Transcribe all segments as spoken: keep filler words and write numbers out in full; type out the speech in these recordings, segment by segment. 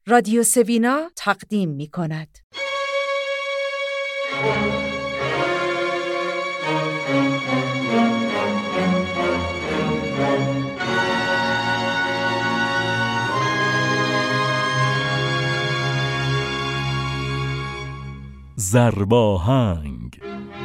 رادیو سوینا تقدیم می کند. ضرباهنگ.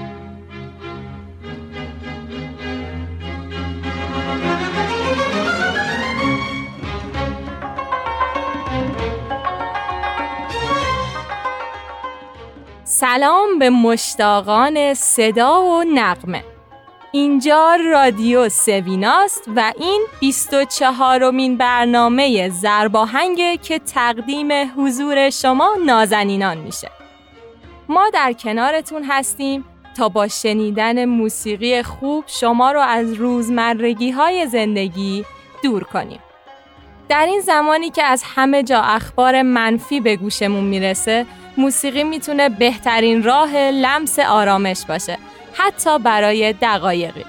سلام به مشتاقان صدا و نغمه. اینجا رادیو سویناست و این بیست و چهارمین برنامه ضرباهنگه که تقدیم حضور شما نازنینان میشه. ما در کنارتون هستیم تا با شنیدن موسیقی خوب شما رو از روزمرگی‌های زندگی دور کنیم. در این زمانی که از همه جا اخبار منفی به گوشمون میرسه، موسیقی میتونه بهترین راه لمس آرامش باشه، حتی برای دقایقی.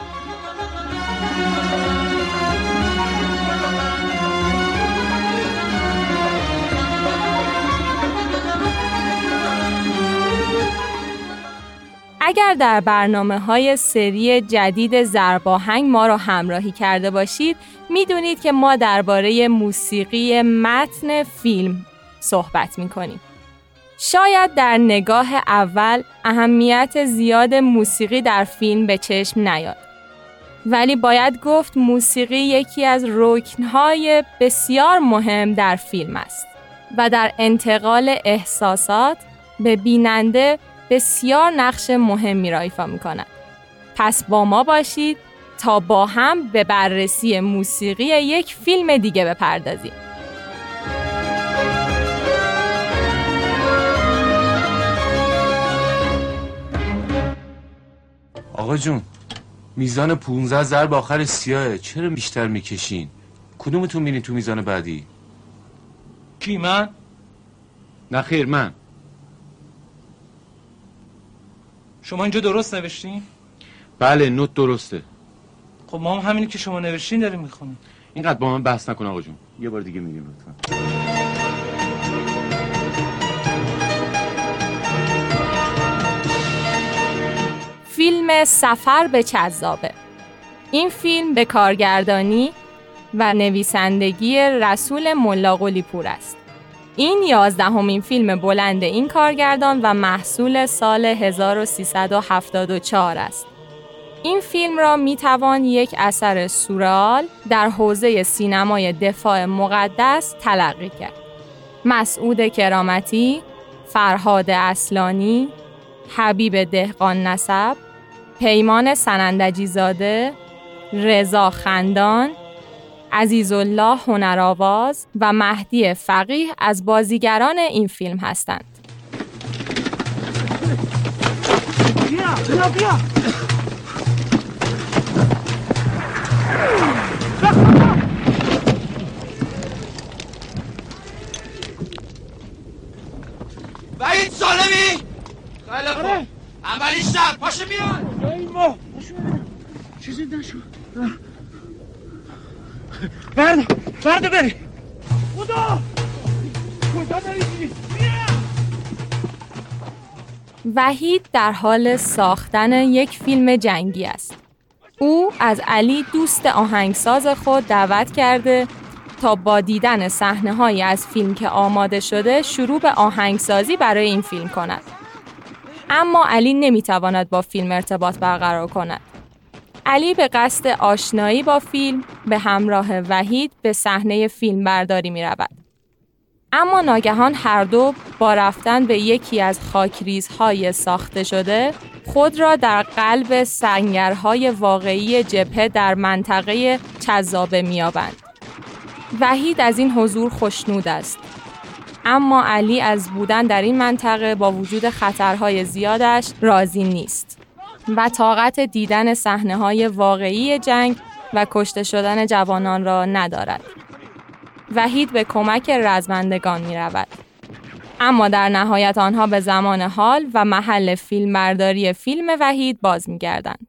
اگر در برنامه‌های سری جدید ضرباهنگ ما رو همراهی کرده باشید، میدونید که ما درباره موسیقی متن فیلم صحبت می‌کنیم. شاید در نگاه اول اهمیت زیاد موسیقی در فیلم به چشم نیاد. ولی باید گفت موسیقی یکی از رکن‌های بسیار مهم در فیلم است و در انتقال احساسات به بیننده بسیار نقش مهمی را ایفا می‌کند. پس با ما باشید تا با هم به بررسی موسیقی یک فیلم دیگه بپردازیم. آقا جون، میزان پونزده ضرب آخر سیاهه، چرا بیشتر میکشین؟ کدومتون میرین تو میزان بعدی؟ کی، من؟ نه خیر، من. شما اینجا درست نوشتین؟ بله، نوت درسته. خب ما هم همینی که شما نوشتین داریم میخونیم. اینقدر با من بحث نکن آقا جون، یه بار دیگه میگیم لطفا. فیلم سفر به چذابه. این فیلم به کارگردانی و نویسندگی رسول ملا قلی پور است. این یازدهمین فیلم بلند این کارگردان و محصول سال هزار و سیصد و هفتاد و چهار است. این فیلم را میتوان یک اثر سورئال در حوزه سینمای دفاع مقدس تلقی کرد. مسعود کرامتی، فرهاد اصلانی، حبیب دهقان نسب، پیمان سنندجی زاده، رضا خندان، عزیزالله هنرآواز و مهدی فقیه از بازیگران این فیلم هستند. بیا بیا بیا وحید سالمی خیلی خوب، اولیش در پاشو بیان. ای ما پاشو بیان، چیزی نشو. بردو بردو بری. خدا کجا بری؟ وحید در حال ساختن یک فیلم جنگی است. او از علی دوست آهنگساز خود دعوت کرده تا با دیدن صحنه‌هایی از فیلم که آماده شده شروع به آهنگسازی برای این فیلم کند. اما علی نمیتواند با فیلم ارتباط برقرار کند. علی به قصد آشنایی با فیلم به همراه وحید به صحنه فیلم برداری می رود. اما ناگهان هر دو با رفتن به یکی از خاکریزهای ساخته شده خود را در قلب سنگرهای واقعی جبهه در منطقه چذابه می یابند. وحید از این حضور خوشنود است. اما علی از بودن در این منطقه با وجود خطرهای زیادش راضی نیست و طاقت دیدن صحنه‌های واقعی جنگ و کشته شدن جوانان را ندارد. وحید به کمک رزمندگان می رود. اما در نهایت آنها به زمان حال و محل فیلمبرداری فیلم وحید باز می گردند.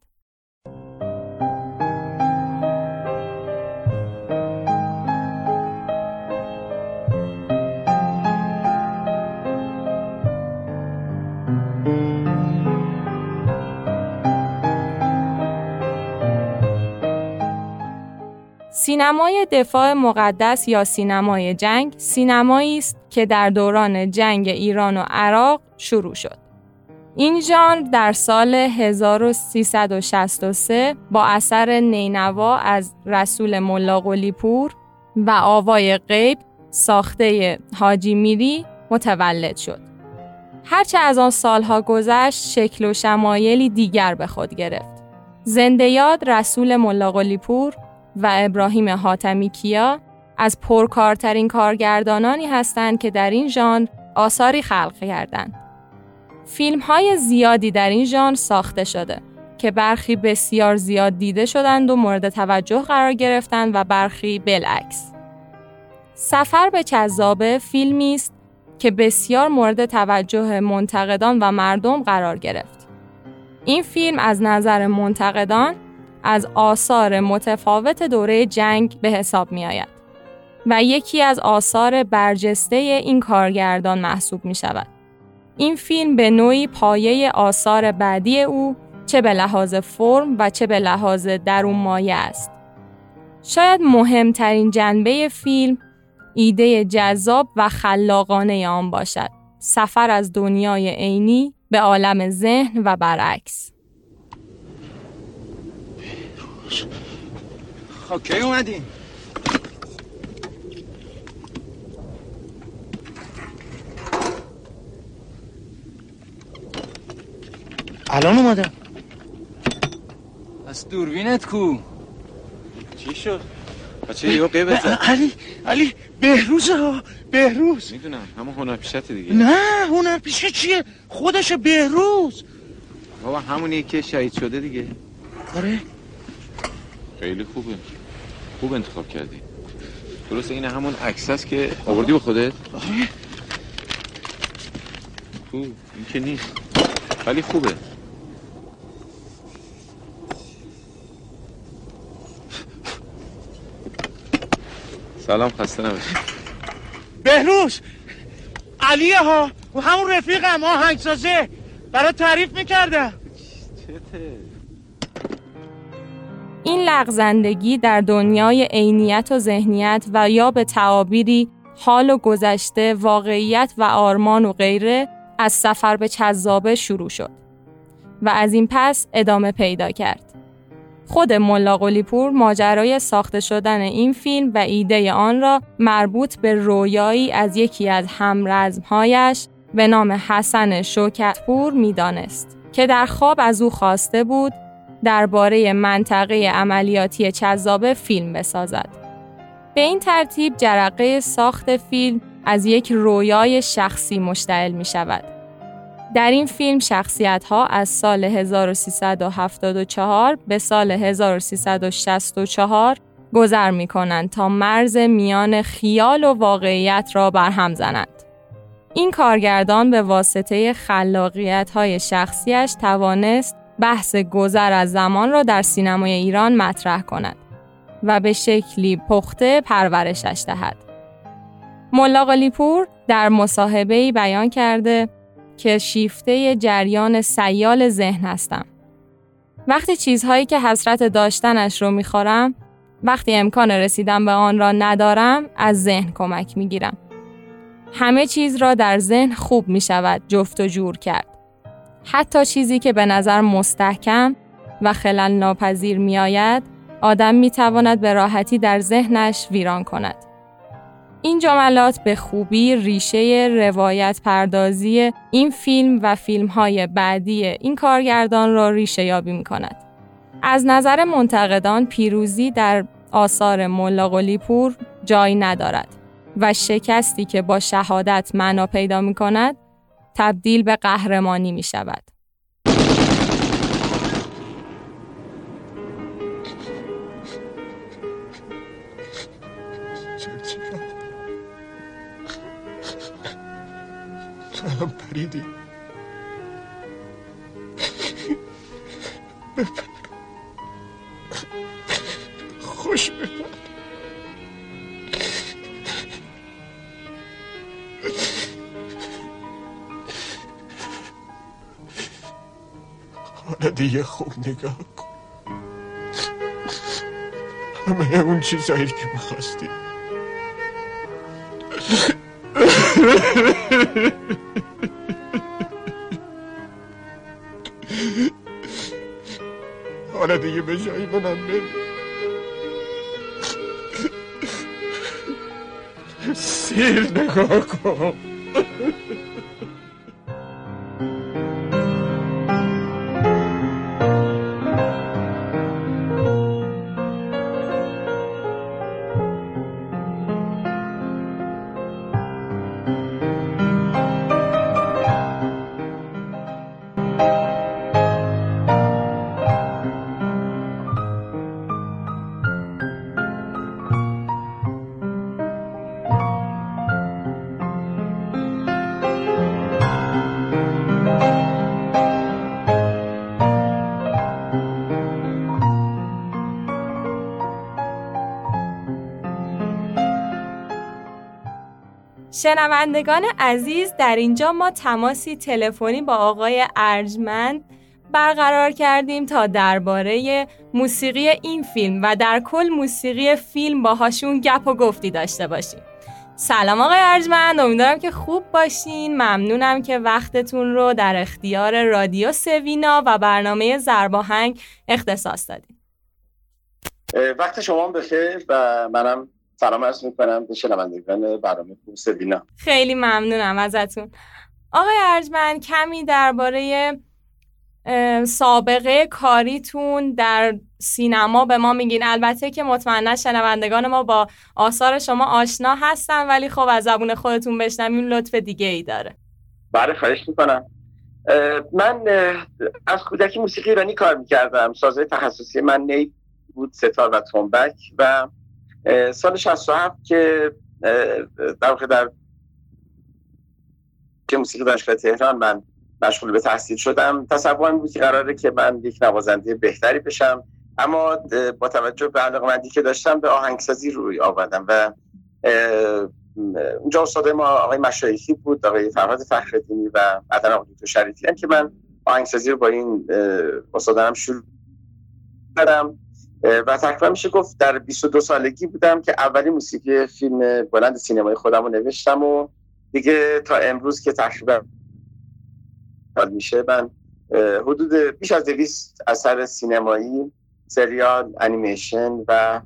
سینمای دفاع مقدس یا سینمای جنگ، سینمایی است که در دوران جنگ ایران و عراق شروع شد. این ژانر در سال هزار و سیصد و شصت و سه با اثر نینوا از رسول ملا قلی پور و آوای غیب ساخته حاجی میری متولد شد. هرچه از آن سالها گذشت، شکل و شمایلی دیگر به خود گرفت. زنده یاد رسول ملا قلی پور و ابراهیم حاتمی کیا از پرکارترین کارگردانانی هستند که در این ژانر آثاری خلق کردند. فیلم‌های زیادی در این ژانر ساخته شده که برخی بسیار زیاد دیده شدند و مورد توجه قرار گرفتند و برخی بالعکس. سفر به چذابه فیلمی است که بسیار مورد توجه منتقدان و مردم قرار گرفت. این فیلم از نظر منتقدان از آثار متفاوت دوره جنگ به حساب می آید و یکی از آثار برجسته این کارگردان محسوب می شود. این فیلم به نوعی پایه آثار بعدی او چه به لحاظ فرم و چه به لحاظ درون مایه است. شاید مهمترین جنبه فیلم ایده جذاب و خلاقانه آن باشد. سفر از دنیای عینی به عالم ذهن و برعکس. خب کی اومدین؟ الان اومدم. از دوربینت کو؟ چی شد؟ بچه یه قیبت زد. علی علی بهروزه ها بهروز. میدونم همون هنرپیشته دیگه. نه هنرپیشه چیه؟ خودش بهروز. بابا همونیه که شهید شده دیگه. آره خیلی خوبه. خوب انتخاب کردی. درسته این همون عکس است که آوردی به خودت؟ آره. خوب این که نیست. ولی خوبه. سلام خسته نباشی. بهروز علیه ها و همون رفیقم آهنگسازه برای تعریف میکردم. چته؟ این لغزندگی در دنیای عینیت و ذهنیت و یا به تعابیری حال و گذشته، واقعیت و آرمان و غیره از سفر به چذابه شروع شد و از این پس ادامه پیدا کرد. خود ملا قلی پور ماجرای ساخته شدن این فیلم و ایده آن را مربوط به رویایی از یکی از همرزمهایش به نام حسن شوکت پور می‌دانست که در خواب از او خواسته بود درباره منطقه عملیاتی چذابه فیلم بسازد. به این ترتیب جرقه ساخت فیلم از یک رویای شخصی مشتعل می شود. در این فیلم شخصیت‌ها از سال هزار و سیصد و هفتاد و چهار به سال هزار و سیصد و شصت و چهار گذر می‌کنند تا مرز میان خیال و واقعیت را برهم زنند. این کارگردان به واسطه خلاقیت‌های شخصیش توانست بحث گذر از زمان را در سینمای ایران مطرح کند و به شکلی پخته پرورشش دهد. ملا قلی پور در مصاحبه‌ای بیان کرده که شیفته جریان سیال ذهن هستم. وقتی چیزهایی که حسرت داشتنش رو می‌خورم، وقتی امکان رسیدن به آن را ندارم، از ذهن کمک می‌گیرم. همه چیز را در ذهن خوب می‌شود جفت و جور کرد. حتی چیزی که به نظر مستحکم و خلل ناپذیر می‌آید، آدم می‌تواند به راحتی در ذهنش ویران کند. این جملات به خوبی ریشه روایت پردازی این فیلم و فیلم‌های بعدی این کارگردان را ریشه یابی می‌کند. از نظر منتقدان پیروزی در آثار ملا قلی پور جای ندارد و شکستی که با شهادت معنا پیدا می‌کند تبدیل به قهرمانی می‌شود. الان پریدی خوش بپر حالا دیگه خوب نگاه کن. همه اون چیزایی که میخواستی. حالا دیگه به جایی منم ببین. سیر نگاه کن. شنوندگان عزیز، در اینجا ما تماسی تلفنی با آقای ارجمند برقرار کردیم تا درباره موسیقی این فیلم و در کل موسیقی فیلم باهاشون گپ و گفتی داشته باشیم. سلام آقای ارجمند، امیدوارم که خوب باشین. ممنونم که وقتتون رو در اختیار رادیو سوینا و برنامه ضرباهنگ اختصاص دادین. وقت شما بخیر و منم سلام عرض میکنم به شنوندگان برنامه سوینا. خیلی ممنونم ازتون. آقای ارجمند، کمی درباره سابقه کاریتون در سینما به ما میگین. البته که مطمئنا شنوندگان ما با آثار شما آشنا هستن، ولی خب از زبون خودتون بشنویم لطف دیگه ای داره. بله خواهش میکنم. من از کودکی موسیقی ایرانی کار میکردم. سازهای تخصصی من نی بود، ستار و تنبک، و سال شصت و هفت که در واقع در موسیقی دانشگاه تهران من مشغول به تحصیل شدم، تصورم بود که قراره که من یک نوازنده بهتری بشم، اما با توجه به علاقه‌مندی که داشتم به آهنگسازی روی آوردم و اونجا استاد ما آقای مشایخی بود، آقای فرهاد فخرالدینی و بعداً آقای دکتر شریفی، که من آهنگسازی رو با این استادانم شروع کردم و تقریبا میشه گفت در بیست و دو سالگی بودم که اولین موسیقی فیلم بلند سینمایی خودم رو نوشتم و دیگه تا امروز که تقریبا حال میشه من حدود بیش از دویست اثر سینمایی، سریال، انیمیشن و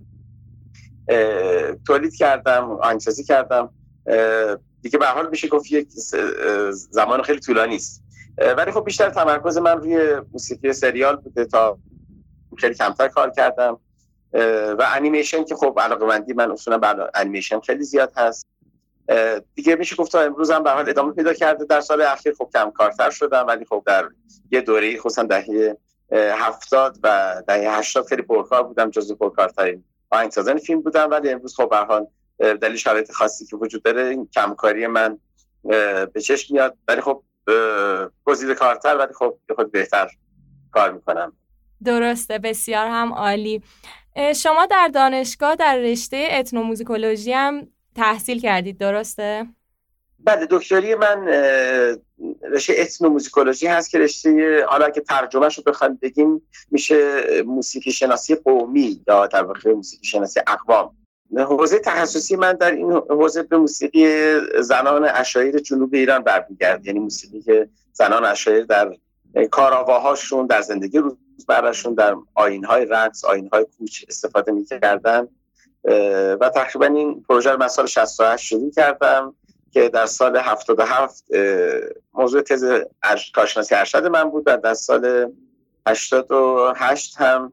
تولید کردم، آهنگسازی کردم. دیگه به هر حال میشه گفت یک زمان خیلی طولانی است، ولی خب بیشتر تمرکز من روی موسیقی سریال بوده تا خیلی کمتر کار کردم و انیمیشن که خب علاقه‌مندی من اصولا به انیمیشن خیلی زیاد هست. دیگه میشه گفت تا امروز هم به حال ادامه پیدا کرده. در سال اخیر خب کم کارتر شدم، ولی خب در یه دوره‌ای خصوصا دهه هفتاد و دهه هشتاد خیلی پرکار بودم، جزو پرکارترین آهنگسازان فیلم بودم، ولی امروز خب به هر حال دلیل شرایط خاصی که وجود داره این کمکاری من به چشم میاد، ولی خب گزیده کارتر، ولی خب خود بهتر کار میکنم. درسته، بسیار هم عالی. شما در دانشگاه در رشته اتنوموزیکولوژی هم تحصیل کردید، درسته؟ بله، دکتری من رشته اتنوموزیکولوژی هست که رشته، حالا که ترجمهش رو بخوایم بگیم میشه موسیقی شناسی قومی یا در واقع موسیقی شناسی اقوام. حوزه تخصصی من در این حوزه به موسیقی زنان عشایر جنوب ایران برمیگرده، یعنی موسیقی که زنان عشایر در کاراواهاشون، در زندگی روزمرهشون، در آیین‌های رقص، آیین‌های کوچ استفاده می‌کردن و تقریبا این پروژه رو من سال شصت و هشت شروع کردم که در سال هفتاد و هفت موضوع تز کارشناسی ارشد من بود و در سال هشتاد و هشت هم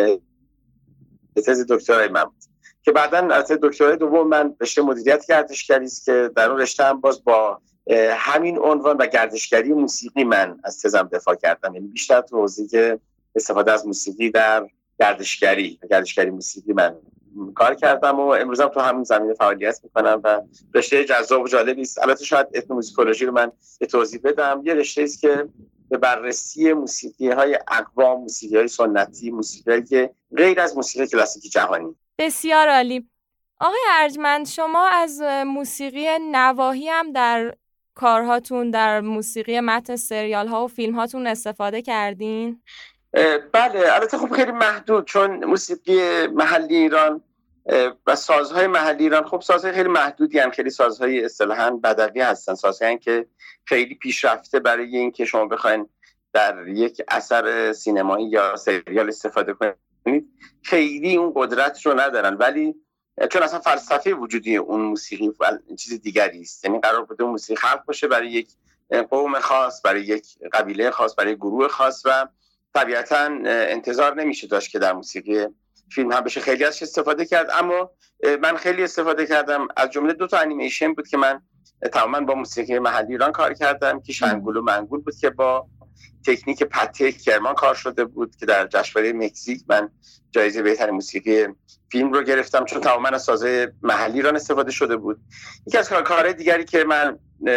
تز دکترای من بود که بعداً از دکترای دوم من رشته مدیریت گردشگری است که در اون رشته هم باز با همین عنوان و گردشگری موسیقی من از تزم دفاع کردم، یعنی بیشتر تو حوزه استفاده از موسیقی در گردشگری گردشگری موسیقی من کار کردم و امروزم تو همین زمینه فعالیت میکنم و رشته جذاب و جالبی است. البته شاید اتنوموزیکولوژی رو من به توضیح بدم. یه رشته است که به بررسی موسیقی‌های اقوام، موسیقی‌های سنتی، موسیقی غیر از موسیقی کلاسیک جهانی. بسیار عالی. آقای ارجمند، شما از موسیقی نواحی هم در کارهاتون، در موسیقی متن سریال ها و فیلم هاتون استفاده کردین؟ بله، البته خب خیلی محدود، چون موسیقی محلی ایران و سازهای محلی ایران خب سازهای خیلی محدودی هستند، خیلی سازهای اصطلاحاً بدوی هستن، سازهایی که خیلی پیشرفته برای این که شما بخواید در یک اثر سینمایی یا سریال استفاده کنید خیلی اون قدرت رو ندارن. ولی چون اصلا فلسفه وجودی اون موسیقی چیز دیگری است، یعنی قرار بوده موسیقی خلق باشه برای یک قوم خاص، برای یک قبیله خاص، برای گروه خاص و طبیعتاً انتظار نمیشه داشت که در موسیقی فیلم هم بشه خیلی ازش استفاده کرد. اما من خیلی استفاده کردم، از جمله دو تا انیمیشن بود که من تماما با موسیقی محلی ایران کار کردم که شنگول و منگول بود که با تکنیک پته کرمان کار شده بود که در جشنواره مکزیک من جایزه بهترین موسیقی فیلم رو گرفتم، چون تماما از سازهای محلی ایران استفاده شده بود. یکی از کارهای دیگری که من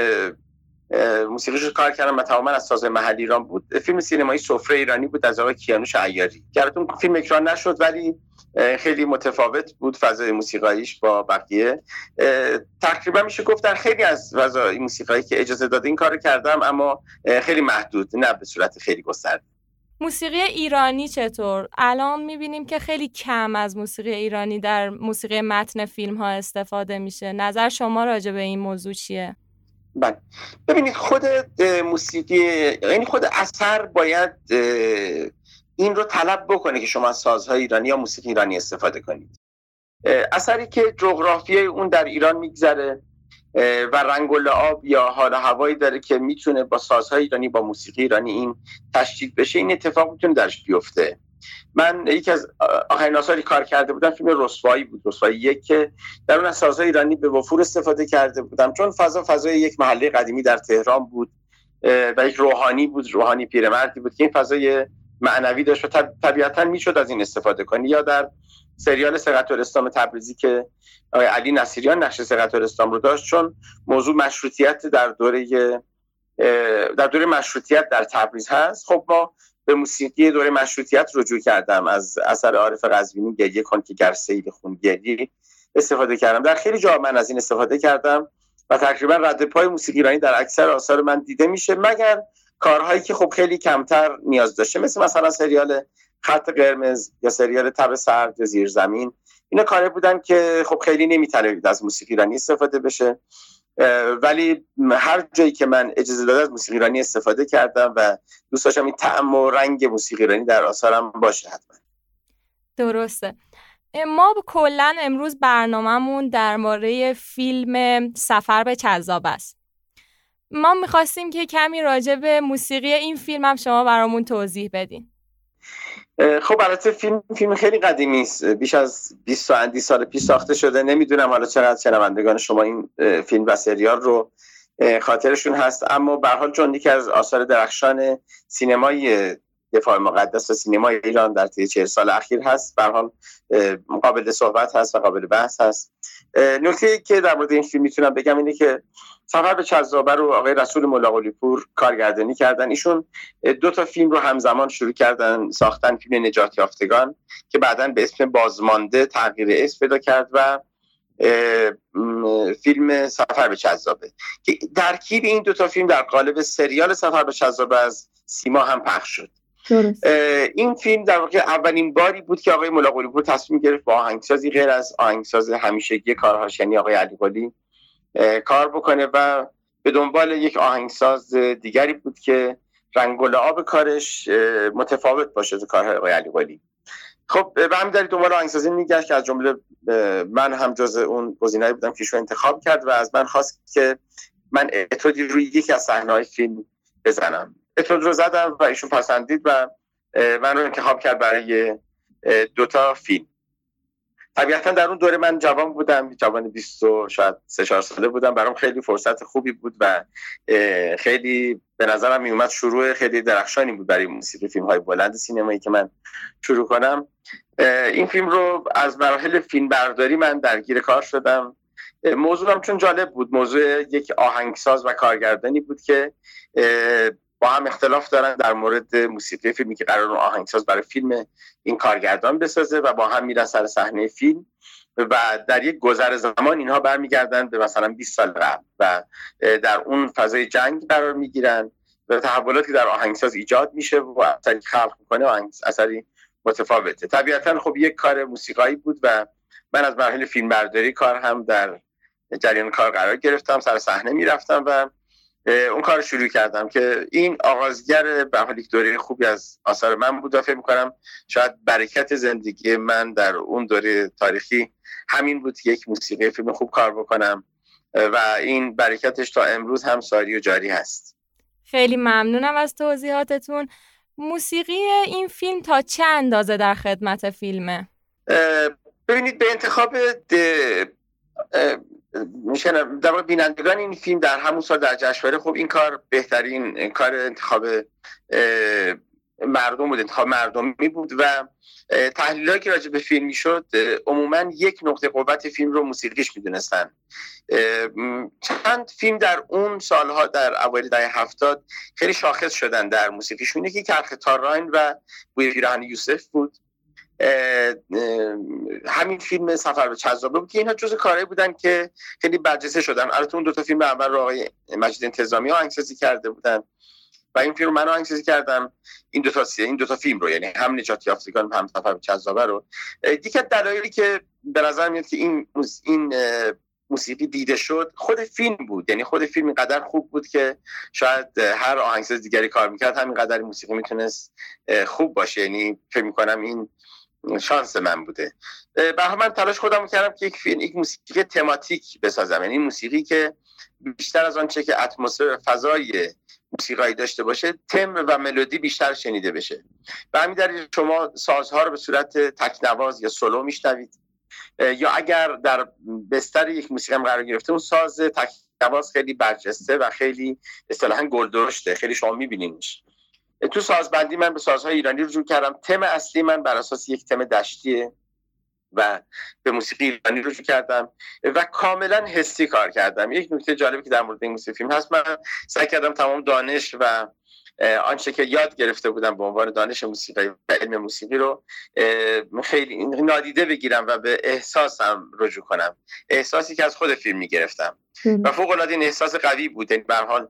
موسیقیش رو کار کردم و تماما از سازهای محلی ایران بود، فیلم سینمایی سفره ایرانی بود از آقای کیانوش عیاری. گرچه فیلم اکران نشد ولی خیلی متفاوت بود فضای موسیقاییش با بقیه. تقریبا میشه گفت در خیلی از فضای موسیقایی که اجازه داده این کارو کردم، اما خیلی محدود، نه به صورت خیلی گسترده. موسیقی ایرانی چطور؟ الان میبینیم که خیلی کم از موسیقی ایرانی در موسیقی متن فیلم ها استفاده میشه. نظر شما راجع به این موضوع چیه؟ بله، ببینید خود موسیقی، یعنی خود اثر باید این رو طلب بکنه که شما از سازهای ایرانی یا موسیقی ایرانی استفاده کنید. اثری که جغرافیای اون در ایران میگذره و رنگ و لعاب یا حال و هوایی داره که میتونه با سازهای ایرانی با موسیقی ایرانی این تشکیل بشه، این اتفاق میتونه درش بیفته. من یکی از آخرین آثاری کار کرده بودم فیلم رسوایی بود، رسوایی یک، که در اون از سازهای ایرانی به وفور استفاده کرده بودم، چون فضا فضای یک محله قدیمی در تهران بود و یک روحانی بود، روحانی پیرمردی بود که این فضای معنوی داشت و طبیعتاً میشد از این استفاده کنی. یا در سریال صقت‌الاسلام تبریزی که آقای علی نصیریان نقش صقت‌الاسلام رو داشت، چون موضوع مشروطیت در دوره در دوره مشروطیت در تبریز هست، خب ما به موسیقی دوره مشروطیت رجوع کردم، از اثر عارف قزوینی گریه کن که گر سیل خون گریه استفاده کردم. در خیلی جا من از این استفاده کردم و تقریبا رد پای موسیقی ایرانی در اکثر آثار من دیده میشه، مگر کارهایی که خب خیلی کمتر نیاز داشته، مثل مثلا سریال خط قرمز یا سریال تب سرد یا زیر زمین. اینا کاری بودن که خب خیلی نمیتونید از موسیقی ایرانی استفاده بشه، ولی هر جایی که من اجازه داده از موسیقی ایرانی استفاده کردم و دوست داشتم این طعم و رنگ موسیقی ایرانی در آثارم باشه. حتما درسته. ما کلا امروز برنامه‌مون درباره فیلم سفر به چذاب است. ما می‌خواستیم که کمی راجع به موسیقی این فیلم هم شما برامون توضیح بدین. خب البته فیلم فیلم خیلی قدیمی است، بیش از بیست اندی سال پیش ساخته شده. نمیدونم حالا چقدر شنوندگان شما این فیلم و سریال رو خاطرشون هست، اما به هر حال چون یکی از آثار درخشان سینمای دفاع مقدس و سینمای ایران در طی چهل سال اخیر هست، به هر حال قابل صحبت هست و قابل بحث هست. نکته که در مورد این فیلم میتونم بگم اینه که سفر به چذابه رو آقای رسول ملاقلی پور کارگردانی کردن. ایشون دو تا فیلم رو همزمان شروع کردن ساختن، فیلم نجات یافتگان که بعداً به اسم بازمانده تغییر اسم پیدا کرد و فیلم سفر به چذابه که ترکیب این دو تا فیلم در قالب سریال سفر به چذابه از سیما هم پخش شد. این فیلم در واقع اولین باری بود که آقای ملاقلی پور تصمیم گرفت با آهنگسازی غیر از آهنگساز همیشگی کارهاش یعنی آقای علی قلی کار بکنه و به دنبال یک آهنگساز دیگری بود که رنگ و لعاب کارش متفاوت باشه تو کارهای آقای علی قلی. خب به همین دلیل دنبال آهنگسازی میگشت که از جمله من هم جز اون گزینه‌ای بودم که ایشون انتخاب کرد و از من خواست که من اتودی روی یکی از صحنه‌های فیلم بزنم. اتود رو زدم و ایشون پسندید و من رو انتخاب کرد برای دوتا فیلم. طبیعتا در اون دوره من جوان بودم، جوان بیست و شاید سه چهار ساله بودم، برام خیلی فرصت خوبی بود و خیلی به نظرم می اومد شروع خیلی درخشانی بود برای موسیقی فیلم های بلند سینمایی که من شروع کنم. این فیلم رو از مراحل فیلم برداری من درگیر کار شدم. موضوعم چون جالب بود، موضوع یک آهنگساز و کارگردانی بود که با هم اختلاف دارن در مورد موسیقی فیلمی که قرار آهنگساز برای فیلم این کارگردان بسازه و با هم میرن سر صحنه فیلم و در یک گذر زمان اینها برمیگردن به مثلا بیست سال قبل و در اون فضای جنگ قرار میگیرن و تحولاتی در آهنگساز ایجاد میشه و اثری خلق میکنه و اثری متفاوته. طبیعتا خب یک کار موسیقایی بود و من از مرحله فیلمبرداری کار هم در جریان کار قرار گرفتم، سر صحنه میرفتم و اون کار شروع کردم که این آغازگر به حال یک دوره خوبی از آثار من بود و فکر می‌کنم شاید برکت زندگی من در اون دوره تاریخی همین بود که یک موسیقی فیلم خوب کار بکنم و این برکتش تا امروز هم ساری و جاری هست. خیلی ممنونم از توضیحاتتون. موسیقی این فیلم تا چه اندازه در خدمت فیلمه؟ ببینید به انتخاب میشه در واقع بینندگان این فیلم در همون سال در جشنواره خب این کار بهترین کار انتخاب مردم بود، انتخاب مردمی بود و تحلیلایی که راجع به فیلم میشد عموما یک نقطه قوت فیلم رو موسیقیش میدونستن. چند فیلم در اون سالها در اوایل دهه هفتاد خیلی شاخص شدن در موسیقیشون، یکی کرخ تاراین و بوی پیراهن یوسف بود. همین فیلم سفر به چذابه بود که اینها جزو کارهایی بودن که خیلی برجسته شدن. البته اون دو تا فیلم اول رو آقای مجید انتظامی آهنگسازی کرده بودن و این فیلم رو من آهنگسازی کردم. این دو تا این دو تا فیلم رو، یعنی هم نجات یافتگان هم سفر به چذابه رو. یکی از دلایلی که به نظر میاد که این این موسیقی دیده شد خود فیلم بود، یعنی خود فیلم اینقدر خوب بود که شاید هر آهنگساز دیگری کار میکرد همینقدر موسیقی میتونست خوب باشه. یعنی فکر میکنم این شانس من بوده. به هر من تلاش خودم کردم که یک فیلم یک موسیقی تماتیک بسازم، یعنی موسیقی که بیشتر از آن چه که اتمسفر و فضای موسیقایی داشته باشه تم و ملودی بیشتر شنیده بشه. و همین دلیل شما سازها رو به صورت تکنواز یا سولو میشنوید یا اگر در بستر یک موسیقی قرار گرفته اون ساز تکنواز خیلی برجسته و خیلی اصطلاحاً گلدرشته، خیلی شما میبینینش. تو سازبندی من به سازهای ایرانی رجوع کردم. تم اصلی من بر اساس یک تم دشتیه و به موسیقی ایرانی رجوع کردم و کاملا حسی کار کردم. یک نکته جالبی که در مورد این موسیقی فیلم هست، من سعی کردم تمام دانش و آنچه که یاد گرفته بودم به عنوان دانش موسیقی و علم موسیقی رو خیلی نادیده بگیرم و به احساسم رجوع کنم، احساسی که از خود فیلم میگرفتم و فوق العاده این احساس قوی بود. این به هر حال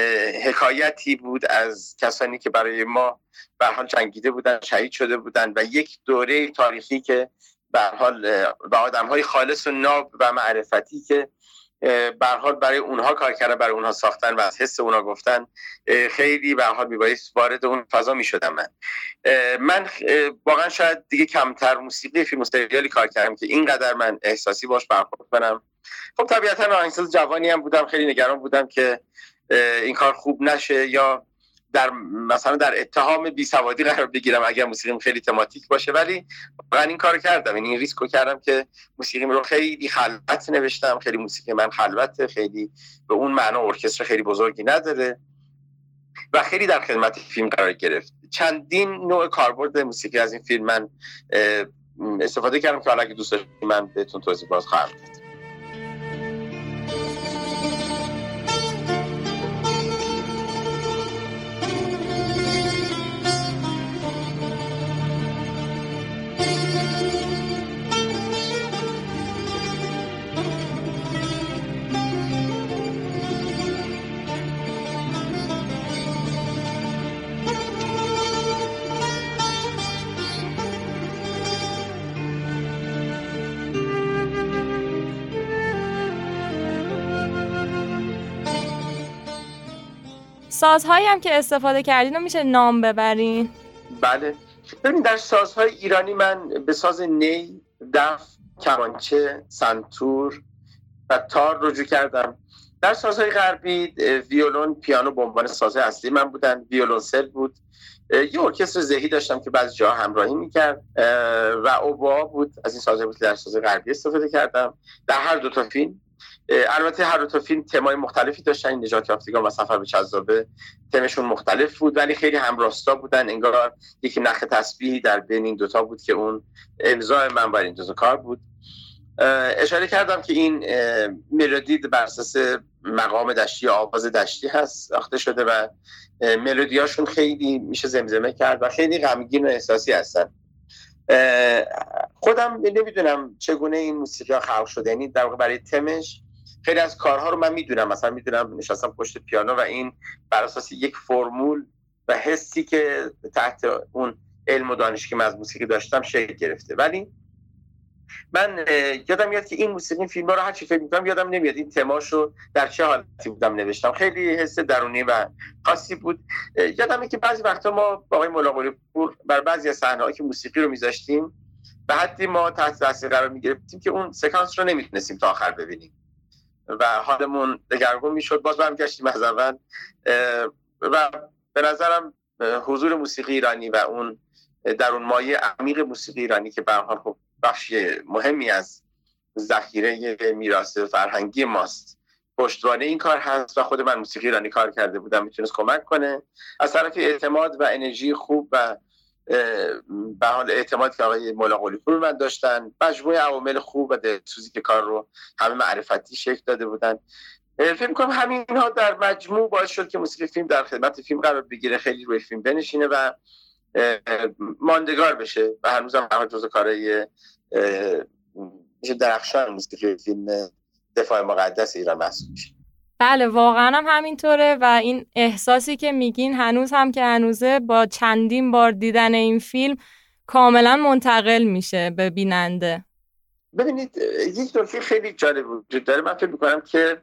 حکایتی بود از کسانی که برای ما به هر حال جنگیده بودن، شهید شده بودن و یک دوره تاریخی که به هر حال با آدم‌های خالص و ناب و معرفتی که به هر حال برای اونها کار کردن، برای اونها ساختن و از حس اونها گفتن، خیلی به هر حال میبایست وارد اون فضا میشدم. من من واقعا شاید دیگه کمتر موسیقی فیلم و سریالی کار کردم که اینقدر من احساسی باش برخورد کنم. خب طبیعتا آهنگساز جوانی هم بودم، خیلی نگران بودم که این کار خوب نشه یا در مثلا در اتهام بیسوادی قرار بگیرم اگر موسیقیم خیلی تماتیک باشه، ولی واقعا این کارو کردم. یعنی این ریسکو کردم که موسیقیم رو خیلی خلوت نوشتم. خیلی موسیقی من خلوته، خیلی به اون معنا ارکستر خیلی بزرگی نداره و خیلی در خدمت فیلم قرار گرفت. چندین نوع کاربرد موسیقی از این فیلم من استفاده کردم که حالا اگه دوست داشتید من بهتون توضیح باز خواهم داد. سازهایی هم که استفاده کردین رو میشه نام ببرین؟ بله، ببین در سازهای ایرانی من به ساز نی، دف، کمانچه، سنتور و تار رجوع کردم. در سازهای غربی ویولون، پیانو به عنوان سازهای اصلی من بودن، ویولونسل بود، یه ارکستر ذهی داشتم که بعضی جاها همراهی میکرد و اوبوا بود. از این سازهای بود که در سازهای غربی استفاده کردم در هر دو تا فیلم. البته هر دو تا فیلم تمای مختلفی داشتن. نجات یافتگان و سفر به چذابه تمشون مختلف بود ولی خیلی همراستا بودن. انگار یکی نخ تسبیحی در بین این دوتا بود که اون امضای من بر این دوتا کار بود. اشاره کردم که این ملودی بر اساس مقام دشتی یا آواز دشتی هست ساخته شده و ملودیاشون خیلی میشه زمزمه کرد و خیلی غمگین و احساسی هستن. خودم نمیدونم چگونه این موسیقی ها خلق شده، یعنی در واقع برای تمش خیلی از کارها رو من میدونم، مثلا میدونم نشستم پشت پیانو و این بر اساس یک فرمول و حسی که تحت اون علم و دانشی که من از موسیقی داشتم شکل گرفته. ولی من یادم میاد که این موسیقی فیلم‌ها رو هر چی فکر می‌کنم یادم نمیاد این تماشو در چه حالتی بودم نوشتم. خیلی حس درونی و خاصی بود. یادمه که بعضی وقتا ما با آقای مولا قلی پور بر بعضی از صحنه‌ها که موسیقی رو می‌ذاشتیم به حدی ما تحت تاثیر قرار می‌گرفتیم که اون سکانس رو نمی‌تونستیم تا آخر ببینیم و حالمون دگرگون می‌شد. باز برمیگشتیم از اول و به نظرم حضور موسیقی ایرانی و اون درون مایه عمیق موسیقی ایرانی که به هر حال بخش مهمی از ذخیره میراث فرهنگی ماست پشتوانه این کار هست و خود من موسیقی ایرانی کار کرده بودم میتونست کمک کنه. از طرف اعتماد و انرژی خوب و به حال اعتماد که آقای مولا قلی پور من داشتن، مجموعه عوامل خوب و دلسوزی که کار رو همه معرفتی شکل داده بودن، فکر می‌کنم همین اینها در مجموع باعث شد که موسیقی فیلم در خدمت فیلم قرار بگیره، خیلی روی فیلم بنشینه و ماندگار بشه و هنوزم همه جزو کارهای میشه درخشان موسیقی فیلم دفاع مقدس ایران محسوب میشه. بله واقعا هم همینطوره و این احساسی که میگین هنوز هم که هنوزه با چندین بار دیدن این فیلم کاملا منتقل میشه به بیننده. ببینید یک نکته خیلی جالب وجود داره. من فکر میکنم که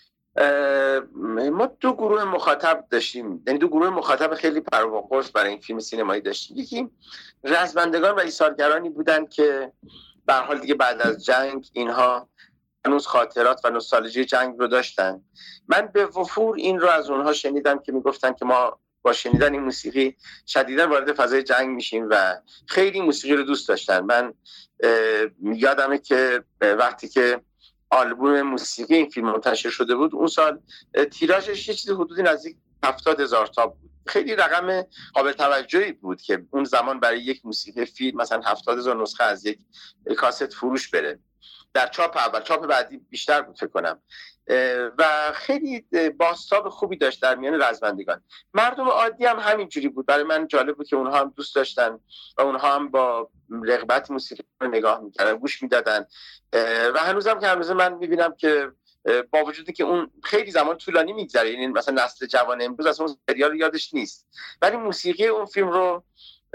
ما دو گروه مخاطب داشتیم، یعنی دو گروه مخاطب خیلی پر و قرص برای این فیلم سینمایی داشتیم. یکی رزمندگان و ایثارگرانی بودن که به هر حال دیگه بعد از جنگ اینها هنوز خاطرات و نوستالژی جنگ رو داشتن. من به وفور این رو از اونها شنیدم که میگفتن که ما با شنیدن این موسیقی شدیداً وارد فضای جنگ میشیم و خیلی موسیقی رو دوست داشتن. من یادمه که وقتی که آلبوم موسیقی این فیلم منتشر شده بود اون سال تیراژش یه چیزی حدودی نزدیک هفتاد هزار تا بود. خیلی رقم قابل توجهی بود که اون زمان برای یک موسیقی فیلم مثلا هفتاد هزار نسخه از یک کاست فروش بره. در چاپ اول، چاپ بعدی بیشتر بود فکر کنم و خیلی بازتاب خوبی داشت در میان رزمندگان. مردم عادی هم همینجوری بود. برای من جالب بود که اونها هم دوست داشتن و اونها هم با رغبت موسیقی رو نگاه میکردن، گوش میدادن و هنوزم که هنوز من میبینم که با وجودی که اون خیلی زمان طولانی میگذره، یعنی مثلا نسل جوان امروز اصلا اون سریال یادش نیست ولی موسیقی اون فیلم رو